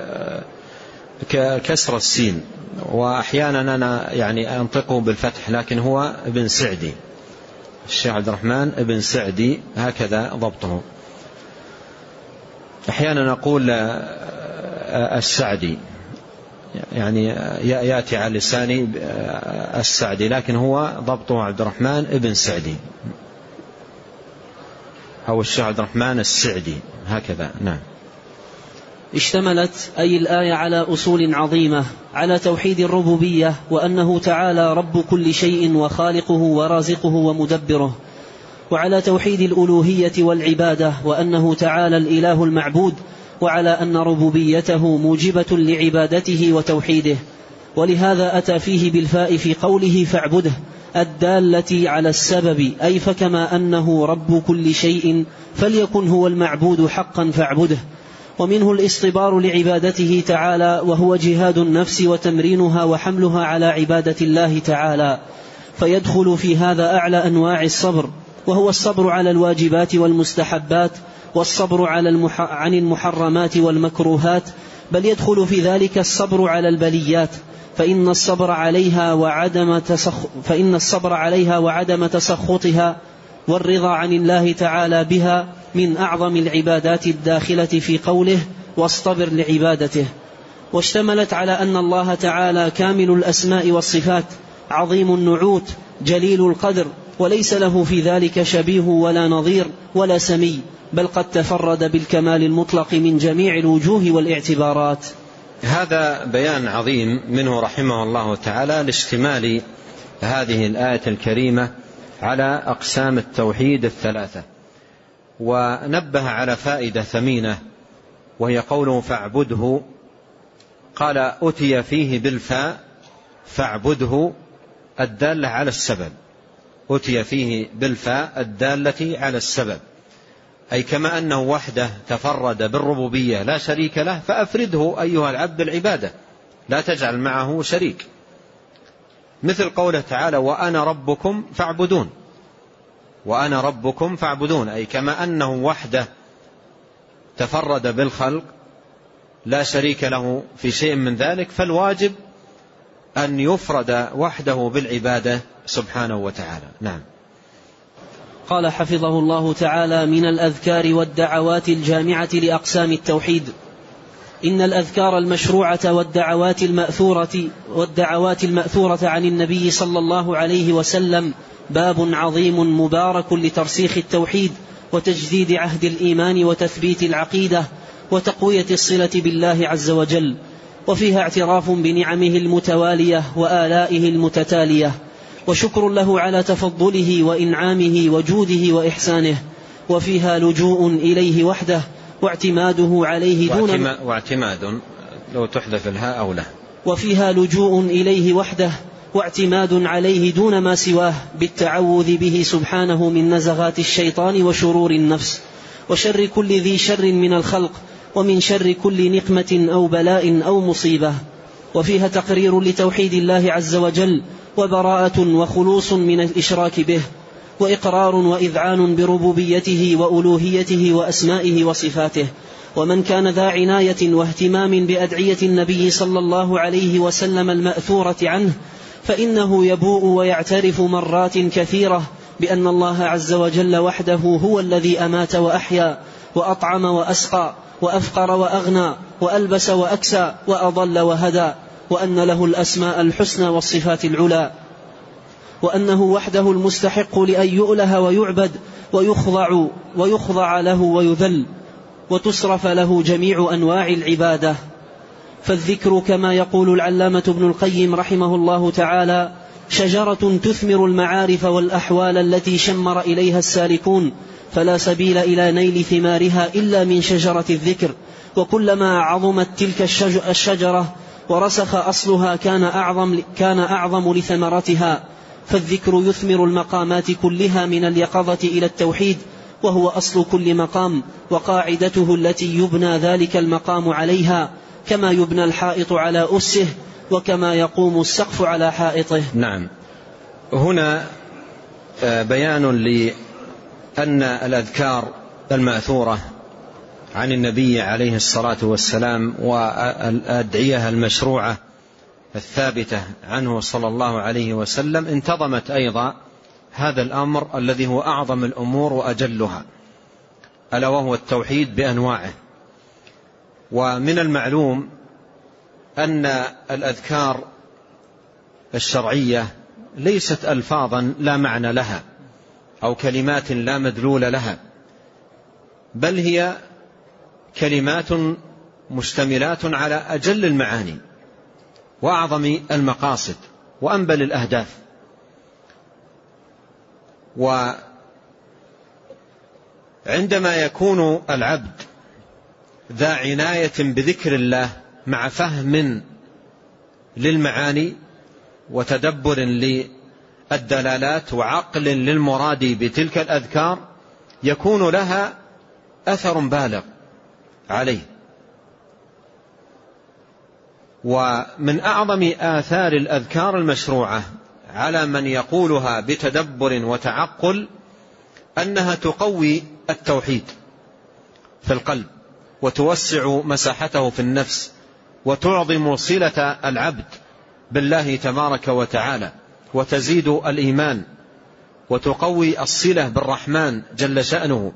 Speaker 2: كسر السين، وأحيانا أنا يعني أنطقه بالفتح، لكن هو ابن سعدي. الشيخ عبد الرحمن ابن سعدي هكذا ضبطه. أحيانا نقول السعدي، يعني يأتي على لساني السعدي، لكن هو ضبطه عبد الرحمن ابن سعدي أو الشيخ عبد الرحمن السعدي هكذا. نعم.
Speaker 1: اشتملت أي الآية على أصول عظيمة على توحيد الربوبية، وأنه تعالى رب كل شيء وخالقه ورازقه ومدبره، وعلى توحيد الألوهية والعبادة، وأنه تعالى الإله المعبود، وعلى أن ربوبيته موجبة لعبادته وتوحيده. ولهذا أتى فيه بالفاء في قوله فاعبده الدالة على السبب، أي فكما أنه رب كل شيء فليكن هو المعبود حقا فاعبده. ومنه الاصطبار لعبادته تعالى، وهو جهاد النفس وتمرينها وحملها على عبادة الله تعالى، فيدخل في هذا أعلى أنواع الصبر، وهو الصبر على الواجبات والمستحبات، والصبر عن المحرمات والمكروهات، بل يدخل في ذلك الصبر على البليات، فإن الصبر عليها وعدم تسخطها والرضا عن الله تعالى بها من أعظم العبادات الداخلة في قوله واصطبر لعبادته. واشتملت على أن الله تعالى كامل الأسماء والصفات، عظيم النعوت، جليل القدر، وليس له في ذلك شبيه ولا نظير ولا سمي، بل قد تفرد بالكمال المطلق من جميع الوجوه والاعتبارات.
Speaker 2: هذا بيان عظيم منه رحمه الله تعالى لاشتمال هذه الآية الكريمة على أقسام التوحيد الثلاثة، ونبه على فائدة ثمينة، وهي قوله فاعبده. قال أتي فيه بالفاء فاعبده الدالة على السبب، أتي فيه بالفاء الدالة على السبب، أي كما أنه وحده تفرد بالربوبية لا شريك له، فأفرده أيها العبد العبادة، لا تجعل معه شريك. مثل قوله تعالى وأنا ربكم فاعبدون، وأنا ربكم فاعبدون، أي كما أنه وحده تفرد بالخلق لا شريك له في شيء من ذلك، فالواجب أن يفرد وحده بالعبادة سبحانه وتعالى. نعم.
Speaker 1: قال حفظه الله تعالى: من الأذكار والدعوات الجامعة لأقسام التوحيد، إن الأذكار المشروعة والدعوات المأثورة عن النبي صلى الله عليه وسلم باب عظيم مبارك لترسيخ التوحيد وتجديد عهد الإيمان وتثبيت العقيدة وتقوية الصلة بالله عز وجل، وفيها اعتراف بنعمه المتوالية وآلائه المتتالية، وشكر له على تفضله وإنعامه وجوده وإحسانه، وفيها لجوء إليه وحده واعتماده عليه دون
Speaker 2: واعتماد لو تحذف الهاء أو له.
Speaker 1: وفيها لجوء إليه وحده واعتماد عليه دون ما سواه، بالتعوذ به سبحانه من نزغات الشيطان وشرور النفس وشر كل ذي شر من الخلق، ومن شر كل نقمة أو بلاء أو مصيبة. وفيها تقرير لتوحيد الله عز وجل وبراءة وخلوص من الإشراك به، وإقرار وإذعان بربوبيته وألوهيته وأسمائه وصفاته. ومن كان ذا عناية واهتمام بأدعية النبي صلى الله عليه وسلم المأثورة عنه، فإنه يبوء ويعترف مرات كثيرة بأن الله عز وجل وحده هو الذي أمات وأحيا وأطعم وأسقى وأفقر وأغنى وألبس وأكسى وأضل وهدى، وأن له الأسماء الحسنى والصفات العلى، وأنه وحده المستحق لأن يؤله ويعبد ويخضع له ويذل وتصرف له جميع أنواع العبادة. فالذكر كما يقول العلامة ابن القيم رحمه الله تعالى شجرة تثمر المعارف والأحوال التي شمر إليها السالكون، فلا سبيل إلى نيل ثمارها إلا من شجرة الذكر، وكلما عظمت تلك الشجرة ورسخ أصلها كان أعظم لثمرتها، فالذكر يثمر المقامات كلها من اليقظة إلى التوحيد، وهو أصل كل مقام وقاعدته التي يبنى ذلك المقام عليها، كما يبنى الحائط على أسه، وكما يقوم السقف على حائطه.
Speaker 2: نعم. هنا بيان لأن الأذكار المأثورة عن النبي عليه الصلاة والسلام والأدعية المشروعة الثابتة عنه صلى الله عليه وسلم انتظمت أيضا هذا الأمر الذي هو أعظم الأمور وأجلها، ألا وهو التوحيد بأنواعه. ومن المعلوم أن الأذكار الشرعية ليست ألفاظا لا معنى لها أو كلمات لا مدلول لها، بل هي كلمات مشتملات على أجل المعاني وأعظم المقاصد وأنبل الأهداف. وعندما يكون العبد ذا عناية بذكر الله مع فهم للمعاني وتدبر للدلالات وعقل للمراد بتلك الأذكار، يكون لها أثر بالغ عليه. ومن أعظم آثار الأذكار المشروعة على من يقولها بتدبر وتعقل أنها تقوي التوحيد في القلب، وتوسع مساحته في النفس، وتعظم صلة العبد بالله تبارك وتعالى، وتزيد الإيمان، وتقوي الصلة بالرحمن جل شأنه.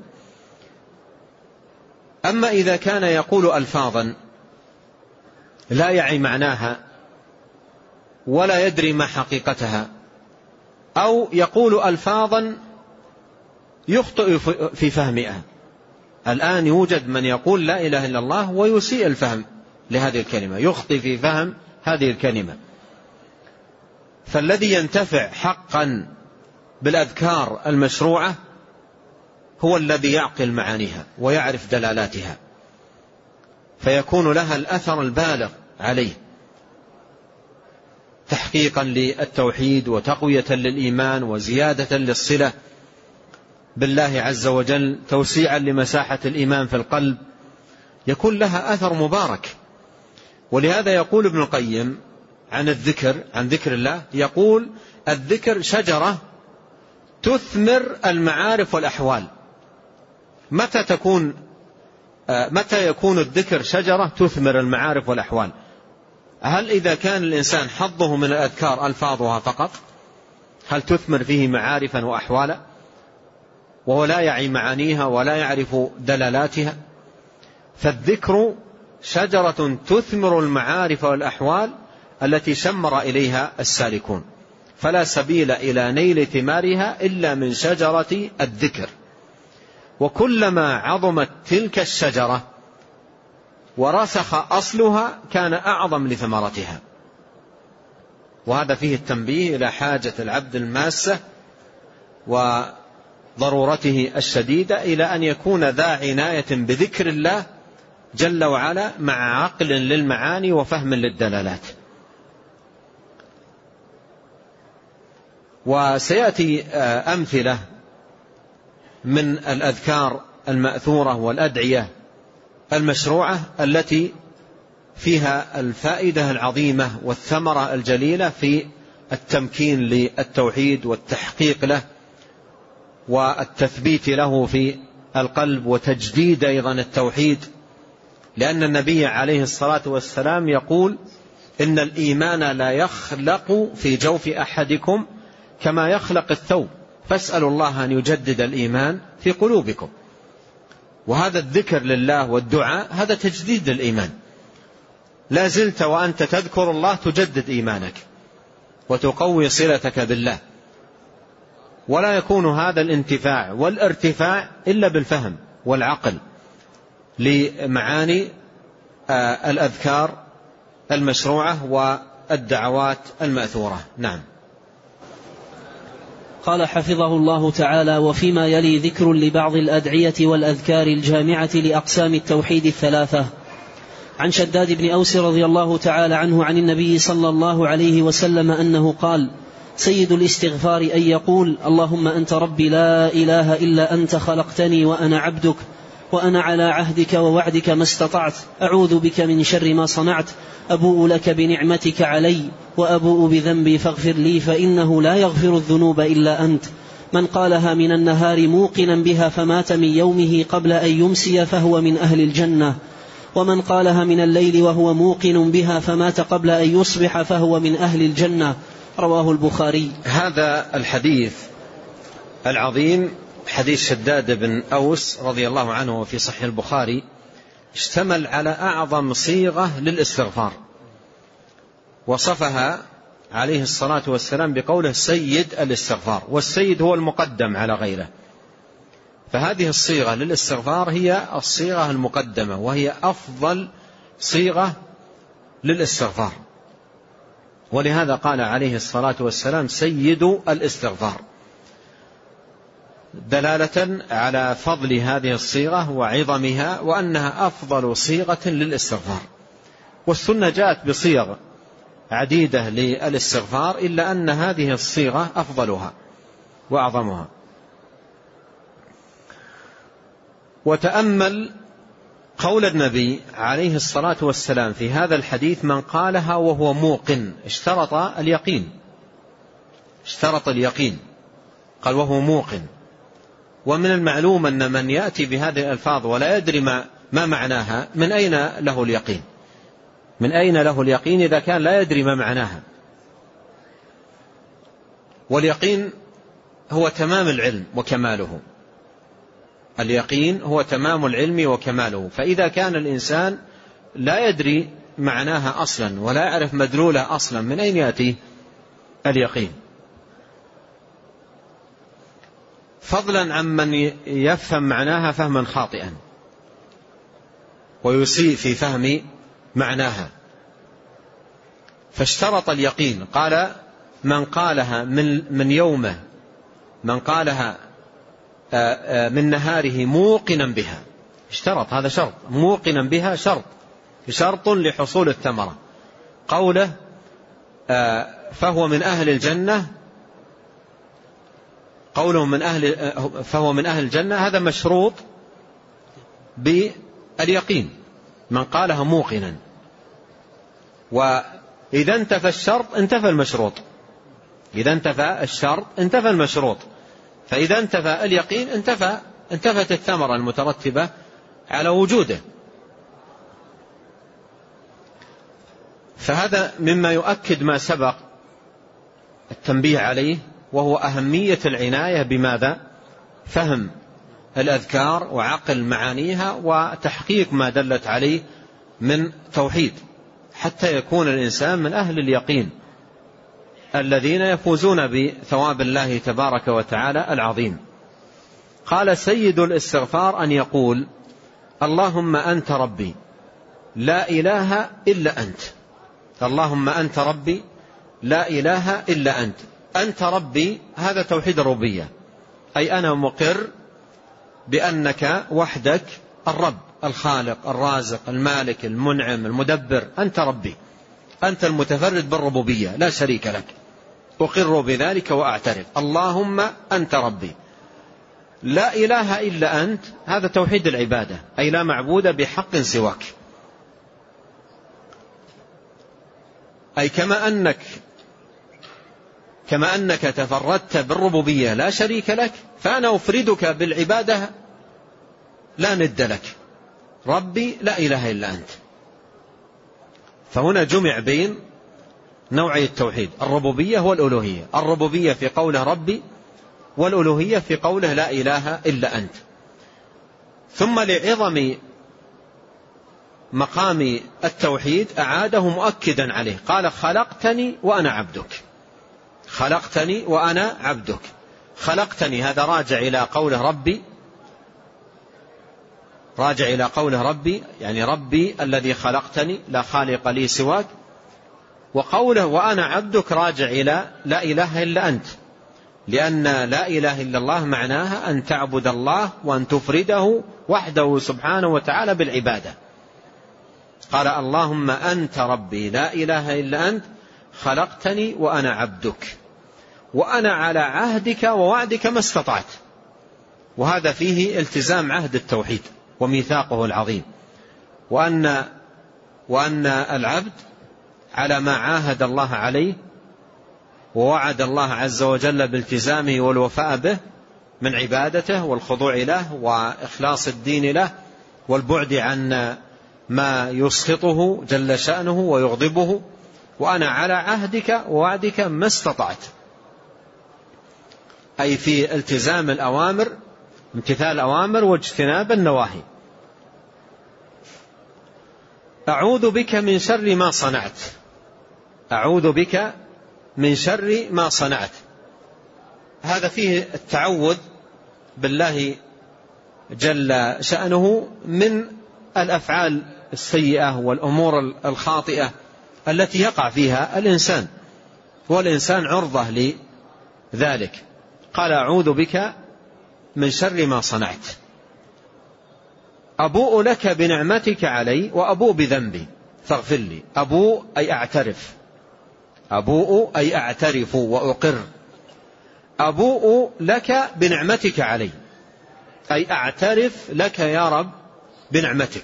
Speaker 2: أما إذا كان يقول ألفاظا لا يعي معناها ولا يدري ما حقيقتها، أو يقول ألفاظا يخطئ في فهمها. الآن يوجد من يقول لا إله إلا الله ويسيء الفهم لهذه الكلمة، يخطئ في فهم هذه الكلمة. فالذي ينتفع حقا بالأذكار المشروعة هو الذي يعقل معانيها ويعرف دلالاتها، فيكون لها الأثر البالغ عليه، تحقيقا للتوحيد وتقوية للإيمان وزيادة للصلة بالله عز وجل، توسيعا لمساحة الإيمان في القلب، يكون لها أثر مبارك. ولهذا يقول ابن القيم عن الذكر، عن ذكر الله، يقول الذكر شجرة تثمر المعارف والأحوال. متى يكون الذكر شجرة تثمر المعارف والأحوال؟ هل إذا كان الإنسان حظه من الأذكار ألفاظها فقط، هل تثمر فيه معارفا وأحوالا وهو لا يعي معانيها ولا يعرف دلالاتها؟ فالذكر شجرة تثمر المعارف والأحوال التي شمر إليها السالكون، فلا سبيل إلى نيل ثمارها إلا من شجرة الذكر. وكلما عظمت تلك الشجرة ورسخ أصلها كان أعظم لثمرتها. وهذا فيه التنبيه إلى حاجة العبد الماسة وضرورته الشديدة إلى أن يكون ذا عناية بذكر الله جل وعلا مع عقل للمعاني وفهم للدلالات. وسيأتي أمثلة من الأذكار المأثورة والأدعية المشروعة التي فيها الفائدة العظيمة والثمرة الجليلة في التمكين للتوحيد والتحقيق له والتثبيت له في القلب وتجديد أيضا التوحيد. لأن النبي عليه الصلاة والسلام يقول إن الإيمان لا يخلق في جوف أحدكم كما يخلق الثوب، فاسألوا الله أن يجدد الإيمان في قلوبكم. وهذا الذكر لله والدعاء هذا تجديد للإيمان. لا زلت وأنت تذكر الله تجدد إيمانك وتقوي صلتك بالله. ولا يكون هذا الانتفاع والارتفاع إلا بالفهم والعقل لمعاني الأذكار المشروعة والدعوات المأثورة. نعم.
Speaker 1: قال حفظه الله تعالى: وفيما يلي ذكر لبعض الأدعية والأذكار الجامعة لأقسام التوحيد الثلاثة. عن شداد بن أوس رضي الله تعالى عنه عن النبي صلى الله عليه وسلم أنه قال: سيد الاستغفار أن يقول: اللهم أنت ربي لا إله إلا أنت خلقتني وأنا عبدك وأنا على عهدك ووعدك ما استطعت، أعوذ بك من شر ما صنعت، أبوء لك بنعمتك علي وأبوء بذنبي فاغفر لي فإنه لا يغفر الذنوب إلا أنت. من قالها من النهار موقنا بها فمات من يومه قبل أن يمسي فهو من أهل الجنة، ومن قالها من الليل وهو موقن بها فمات قبل أن يصبح فهو من أهل الجنة. رواه البخاري.
Speaker 2: هذا الحديث العظيم حديث شداد بن أوس رضي الله عنه في صحيح البخاري اشتمل على أعظم صيغة للاستغفار، وصفها عليه الصلاة والسلام بقوله سيد الاستغفار، والسيد هو المقدم على غيره. فهذه الصيغة للاستغفار هي الصيغة المقدمة، وهي أفضل صيغة للاستغفار، ولهذا قال عليه الصلاة والسلام سيد الاستغفار، دلالة على فضل هذه الصيغة وعظمها وأنها أفضل صيغة للاستغفار. والسنة جاءت بصيغ عديدة للاستغفار، إلا أن هذه الصيغة أفضلها وأعظمها. وتأمل قول النبي عليه الصلاة والسلام في هذا الحديث: من قالها وهو موقن، اشترط اليقين، قال وهو موقن. ومن المعلوم أن من يأتي بهذه الألفاظ ولا يدري ما معناها، من أين له اليقين؟ من أين له اليقين إذا كان لا يدري ما معناها؟ واليقين هو تمام العلم وكماله، اليقين هو تمام العلم وكماله. فإذا كان الإنسان لا يدري معناها أصلا ولا يعرف مدلولها أصلا، من أين يأتي اليقين؟ فضلا عن من يفهم معناها فهما خاطئا ويسيء في فهم معناها. فاشترط اليقين، قال من قالها من يومه، من قالها من نهاره موقنا بها، اشترط، هذا شرط، موقنا بها شرط لحصول الثمرة. قوله فهو من أهل الجنة، قوله فهو من أهل الجنة، هذا مشروط باليقين، من قالها موقنا. وإذا انتفى الشرط انتفى المشروط، إذا انتفى الشرط انتفى المشروط، فإذا انتفى اليقين انتفت الثمرة المترتبة على وجوده. فهذا مما يؤكد ما سبق التنبيه عليه، وهو أهمية العناية بماذا؟ فهم الأذكار وعقل معانيها وتحقيق ما دلت عليه من توحيد، حتى يكون الإنسان من أهل اليقين الذين يفوزون بثواب الله تبارك وتعالى العظيم. قال سيد الاستغفار أن يقول: اللهم أنت ربي لا إله إلا أنت، اللهم أنت ربي لا إله إلا أنت. أنت ربي، هذا توحيد الربوبية، أي أنا مقر بأنك وحدك الرب الخالق الرازق المالك المنعم المدبر، أنت ربي، أنت المتفرد بالربوبية لا شريك لك، أقر بذلك وأعترف. اللهم أنت ربي لا إله إلا أنت، هذا توحيد العبادة، أي لا معبود بحق سواك، أي كما أنك تفردت بالربوبية لا شريك لك، فأنا أفردك بالعبادة لا ند لك، ربي لا إله إلا أنت. فهنا جمع بين نوعي التوحيد، الربوبية والألوهية، الربوبية في قوله ربي، والألوهية في قوله لا إله إلا أنت. ثم لعظم مقام التوحيد أعاده مؤكدا عليه، قال خلقتني وأنا عبدك، خلقتني وأنا عبدك. خلقتني هذا راجع إلى قوله ربي، راجع إلى قوله ربي يعني ربي الذي خلقتني لا خالق لي سواك. وقوله وأنا عبدك راجع إلى لا إله إلا أنت، لأن لا إله إلا الله معناها أن تعبد الله وأن تفرده وحده سبحانه وتعالى بالعبادة. قال اللهم أنت ربي لا إله إلا أنت خلقتني وأنا عبدك. وأنا على عهدك ووعدك ما استطعت. وهذا فيه التزام عهد التوحيد وميثاقه العظيم، وأن العبد على ما عاهد الله عليه ووعد الله عز وجل بالتزامه والوفاء به من عبادته والخضوع له وإخلاص الدين له والبعد عن ما يسخطه جل شأنه ويغضبه. وأنا على عهدك ووعدك ما استطعت، أي في التزام الأوامر، امتثال الأوامر واجتناب النواهي. أعوذ بك من شر ما صنعت. أعوذ بك من شر ما صنعت، هذا فيه التعوذ بالله جل شأنه من الأفعال السيئة والأمور الخاطئة التي يقع فيها الإنسان، والإنسان عرضة لذلك. قال أعوذ بك من شر ما صنعت، أبوء لك بنعمتك علي وأبوء بذنبي فاغفر لي. أبوء أي أعترف، أبوء أي أعترف وأقر. أبوء لك بنعمتك علي أي أعترف لك يا رب بنعمتك.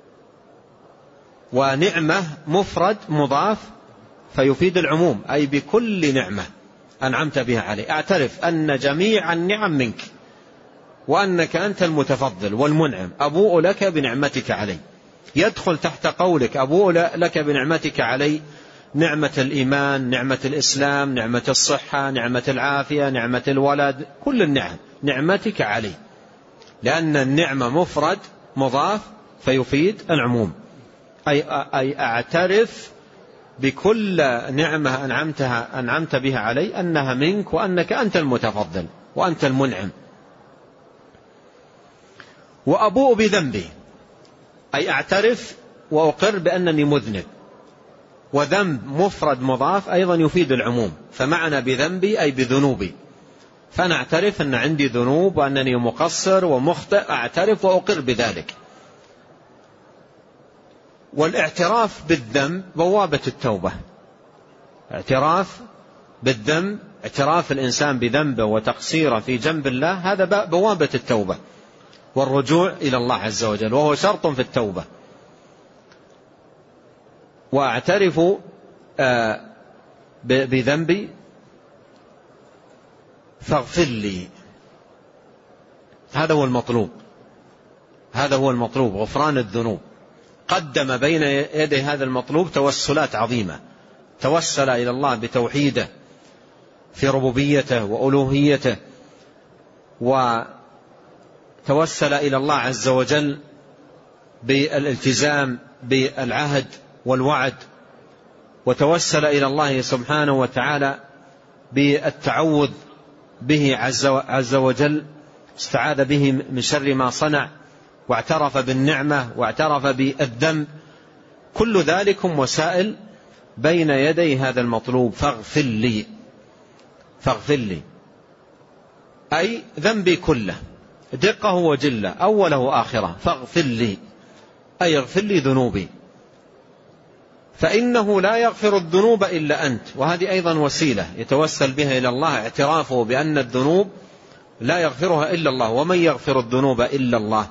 Speaker 2: ونعمة مفرد مضاف فيفيد العموم، أي بكل نعمة أنعمت بها علي. أعترف أن جميع النعم منك وأنك أنت المتفضل والمنعم. أبوء لك بنعمتك علي يدخل تحت قولك أبوء لك بنعمتك علي نعمة الإيمان، نعمة الإسلام، نعمة الصحة، نعمة العافية، نعمة الولد، كل النعم نعمتك علي، لأن النعمة مفرد مضاف فيفيد العموم. أي أعترف بكل نعمة أنعمت بها علي أنها منك وأنك أنت المتفضل وأنت المنعم. وأبوء بذنبي أي أعترف وأقر بأنني مذنب. وذنب مفرد مضاف أيضا يفيد العموم، فمعنى بذنبي أي بذنوبي، فأنا أعترف أن عندي ذنوب وأنني مقصر ومخطئ، أعترف وأقر بذلك. والاعتراف بالذنب بوابة التوبة. اعتراف بالذنب، اعتراف الإنسان بذنبه وتقصيره في جنب الله، هذا بوابة التوبة والرجوع إلى الله عز وجل، وهو شرط في التوبة. وأعترف بذنبي فاغفر لي، هذا هو المطلوب، هذا هو المطلوب، غفران الذنوب. قدم بين يدي هذا المطلوب توسلات عظيمة، توسل إلى الله بتوحيده في ربوبيته وألوهيته، وتوسل إلى الله عز وجل بالالتزام بالعهد والوعد، وتوسل إلى الله سبحانه وتعالى بالتعوذ به عز وجل، استعاذ به من شر ما صنع، واعترف بالنعمة واعترف بالذنب. كل ذلكم وسائل بين يدي هذا المطلوب. فاغفر لي، فاغفر لي أي ذنبي كله دقه وجله أوله وآخره، فاغفر لي أي اغفر لي ذنوبي، فإنه لا يغفر الذنوب إلا أنت. وهذه أيضا وسيلة يتوسل بها إلى الله، اعترافه بأن الذنوب لا يغفرها إلا الله، ومن يغفر الذنوب إلا الله،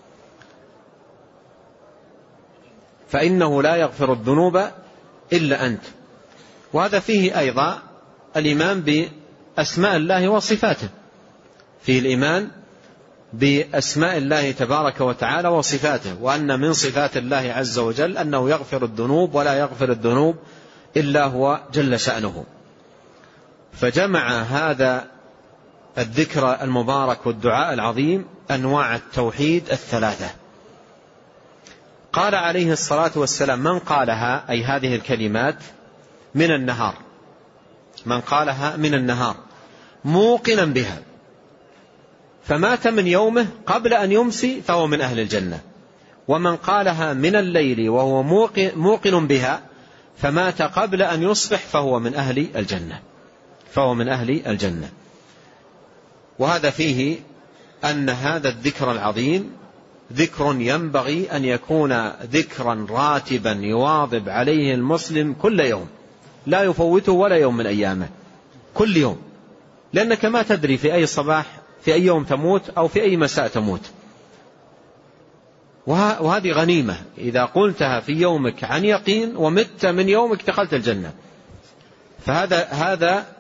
Speaker 2: فإنه لا يغفر الذنوب إلا أنت. وهذا فيه أيضا الإيمان بأسماء الله وصفاته، فيه الإيمان بأسماء الله تبارك وتعالى وصفاته، وأن من صفات الله عز وجل أنه يغفر الذنوب ولا يغفر الذنوب إلا هو جل شأنه. فجمع هذا الذكر المبارك والدعاء العظيم أنواع التوحيد الثلاثة. قال عليه الصلاة والسلام: من قالها أي هذه الكلمات من النهار، من قالها من النهار موقنا بها فمات من يومه قبل أن يمسي فهو من أهل الجنة، ومن قالها من الليل وهو موقن بها فمات قبل أن يصبح فهو من أهل الجنة، فهو من أهل الجنة. وهذا فيه أن هذا الذكر العظيم ذكر ينبغي أن يكون ذكرا راتبا يواظب عليه المسلم كل يوم، لا يفوته ولا يوم من أيامه، كل يوم لأنك ما تدري في أي صباح في أي يوم تموت أو في أي مساء تموت. وهذه غنيمة إذا قلتها في يومك عن يقين ومت من يومك دخلت الجنة. فهذا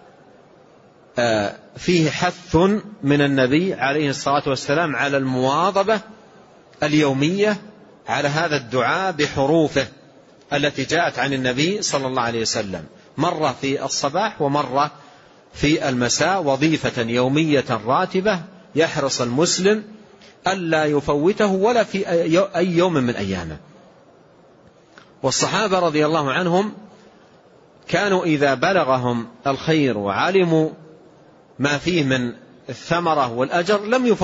Speaker 2: فيه حث من النبي عليه الصلاة والسلام على المواظبة اليومية على هذا الدعاء بحروفه التي جاءت عن النبي صلى الله عليه وسلم، مرة في الصباح ومرة في المساء، وظيفة يومية راتبة يحرص المسلم ألا يفوته ولا في أي يوم من أيامه. والصحابة رضي الله عنهم كانوا إذا بلغهم الخير وعلموا ما فيه من الثمرة والأجر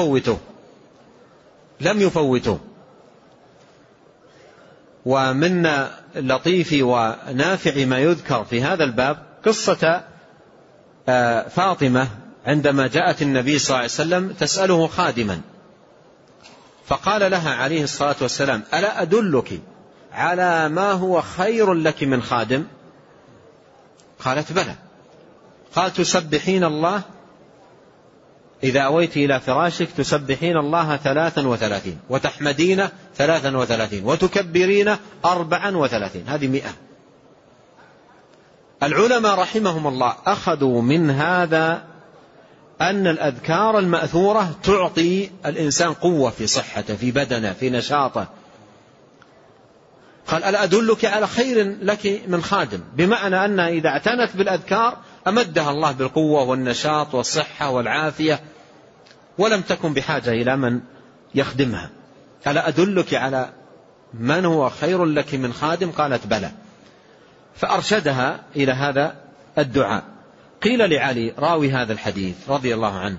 Speaker 2: لم يفوتوه. ومن لطيف ونافع ما يذكر في هذا الباب قصة فاطمة عندما جاءت النبي صلى الله عليه وسلم تسأله خادما، فقال لها عليه الصلاة والسلام: ألا أدلك على ما هو خير لك من خادم؟ قالت: بلى. قال: تسبحين الله إذا أويت إلى فراشك، تسبحين الله 33 وتحمدين 33 وتكبرين 34، هذه 100. العلماء رحمهم الله أخذوا من هذا أن الأذكار المأثورة تعطي الإنسان قوة في صحته، في بدنه، في نشاطه. قال: ألا أدلك على خير لك من خادم، بمعنى أن إذا اعتنت بالأذكار أمدها الله بالقوة والنشاط والصحة والعافية، ولم تكن بحاجة إلى من يخدمها. ألا أدلك على من هو خير لك من خادم؟ قالت: بلى. فأرشدها إلى هذا الدعاء. قيل لعلي راوي هذا الحديث رضي الله عنه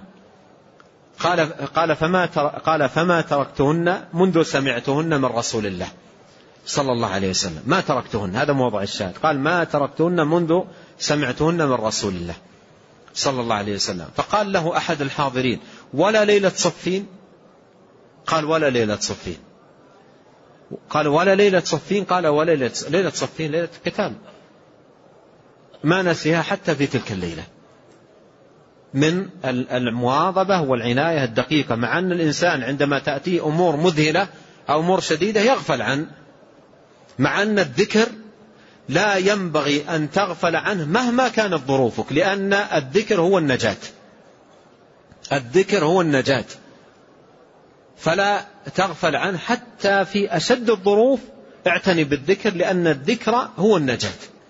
Speaker 2: قال: فما تركتهن منذ سمعتهن من رسول الله صلى الله عليه وسلم. ما تركتهن، هذا موضع الشاهد. قال: ما تركتهن منذ سمعتهن من رسول الله صلى الله عليه وسلم. فقال له أحد الحاضرين: ولا ليلة صفين؟ قال: ولا ليلة صفين. قال: ولا ليلة صفين؟ قال: ولا ليلة صفين، ليلة قتال، ما نسيها حتى في تلك الليلة. من المواظبة والعناية الدقيقة، مع أن الإنسان عندما تأتي أمور مذهلة أو أمور شديدة يغفل عنه، مع أن الذكر لا ينبغي أن تغفل عنه مهما كانت ظروفك، لأن الذكر هو النجاة. الذكر هو النجاة، فلا تغفل عنه حتى في أشد الظروف. اعتني بالذكر، لأن الذكر هو النجاة.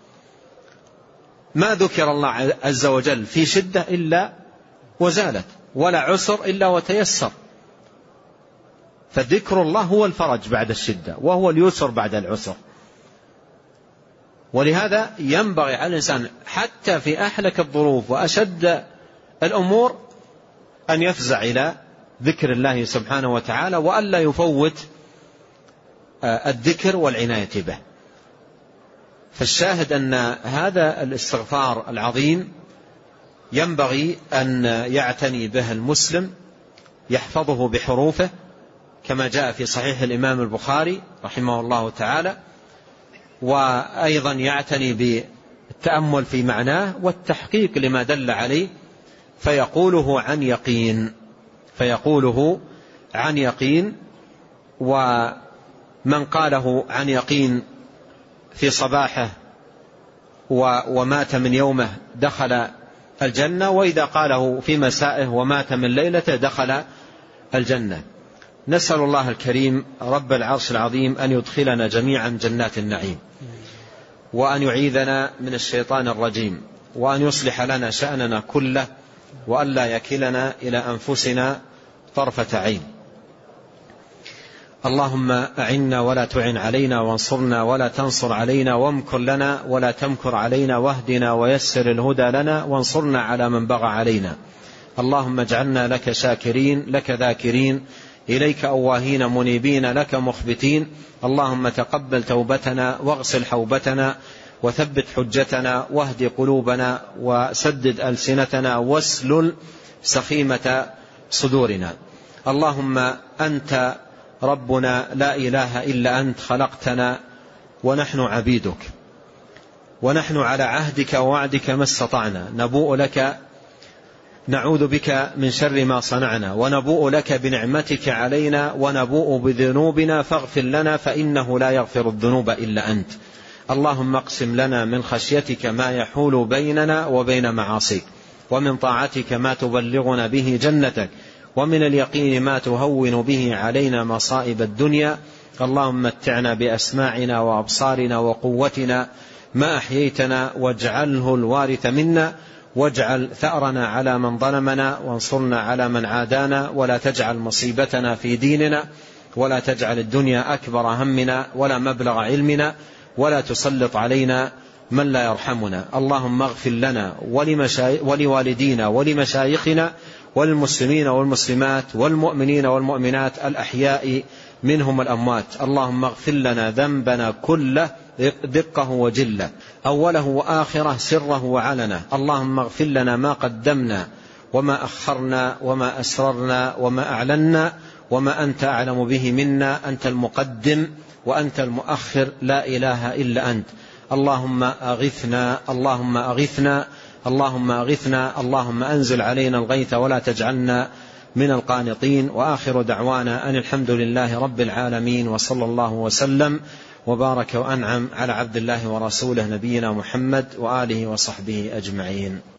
Speaker 2: ما ذكر الله عز وجل في شدة إلا وزالت، ولا عسر إلا وتيسر. فذكر الله هو الفرج بعد الشدة، وهو اليسر بعد العسر. ولهذا ينبغي على الإنسان حتى في أحلك الظروف وأشد الأمور أن يفزع إلى ذكر الله سبحانه وتعالى، وألا يفوت الذكر والعناية به. فالشاهد أن هذا الاستغفار العظيم ينبغي أن يعتني به المسلم، يحفظه بحروفه كما جاء في صحيح الإمام البخاري رحمه الله تعالى، وأيضا يعتني بالتأمل في معناه والتحقيق لما دل عليه، فيقوله عن يقين. ومن قاله عن يقين في صباحه ومات من يومه دخل الجنة، وإذا قاله في مسائه ومات من ليلته دخل الجنة. نسأل الله الكريم رب العرش العظيم أن يدخلنا جميعا جنات النعيم، وأن يعيذنا من الشيطان الرجيم، وأن يصلح لنا شأننا كله، وأن لا يكلنا إلى أنفسنا طرفة عين. اللهم أعنا ولا تعن علينا، وانصرنا ولا تنصر علينا، وامكر لنا ولا تمكر علينا، واهدنا ويسر الهدى لنا، وانصرنا على من بغى علينا. اللهم اجعلنا لك شاكرين، لك ذاكرين، إليك أواهين منيبين، لك مخبتين. اللهم تقبل توبتنا، واغسل حوبتنا، وثبت حجتنا، واهد قلوبنا، وسدد ألسنتنا، واسلل سخيمة صدورنا. اللهم أنت ربنا لا إله إلا أنت، خلقتنا ونحن عبيدك، ونحن على عهدك ووعدك ما استطعنا، نبوء لك نعوذ بك من شر ما صنعنا ونبوء لك بنعمتك علينا ونبوء بذنوبنا فاغفر لنا فإنه لا يغفر الذنوب إلا أنت. اللهم اقسم لنا من خشيتك ما يحول بيننا وبين معاصيك، ومن طاعتك ما تبلغنا به جنتك، ومن اليقين ما تهون به علينا مصائب الدنيا. اللهم متعنا بأسماعنا وأبصارنا وقوتنا ما أحييتنا، واجعله الوارث منا، واجعل ثأرنا على من ظلمنا، وانصرنا على من عادانا، ولا تجعل مصيبتنا في ديننا، ولا تجعل الدنيا أكبر همنا ولا مبلغ علمنا، ولا تسلط علينا من لا يرحمنا. اللهم اغفر لنا ولوالدينا ولمشايخنا والمسلمين والمسلمات والمؤمنين والمؤمنات الأحياء منهم الأموات. اللهم اغفر لنا ذنبنا كله دقه وجله، أوله وآخره، سره وعلنه. اللهم اغفر لنا ما قدمنا وما أخرنا وما أسررنا وما أعلنا وما أنت أعلم به منا. أنت المقدم وأنت المؤخر، لا إله إلا أنت. اللهم أغثنا، اللهم أغثنا، اللهم أغثنا. اللهم أنزل علينا الغيث ولا تجعلنا من القانطين. وآخر دعوانا أن الحمد لله رب العالمين، وصلى الله وسلم وبارك وأنعم على عبد الله ورسوله نبينا محمد وآله وصحبه أجمعين.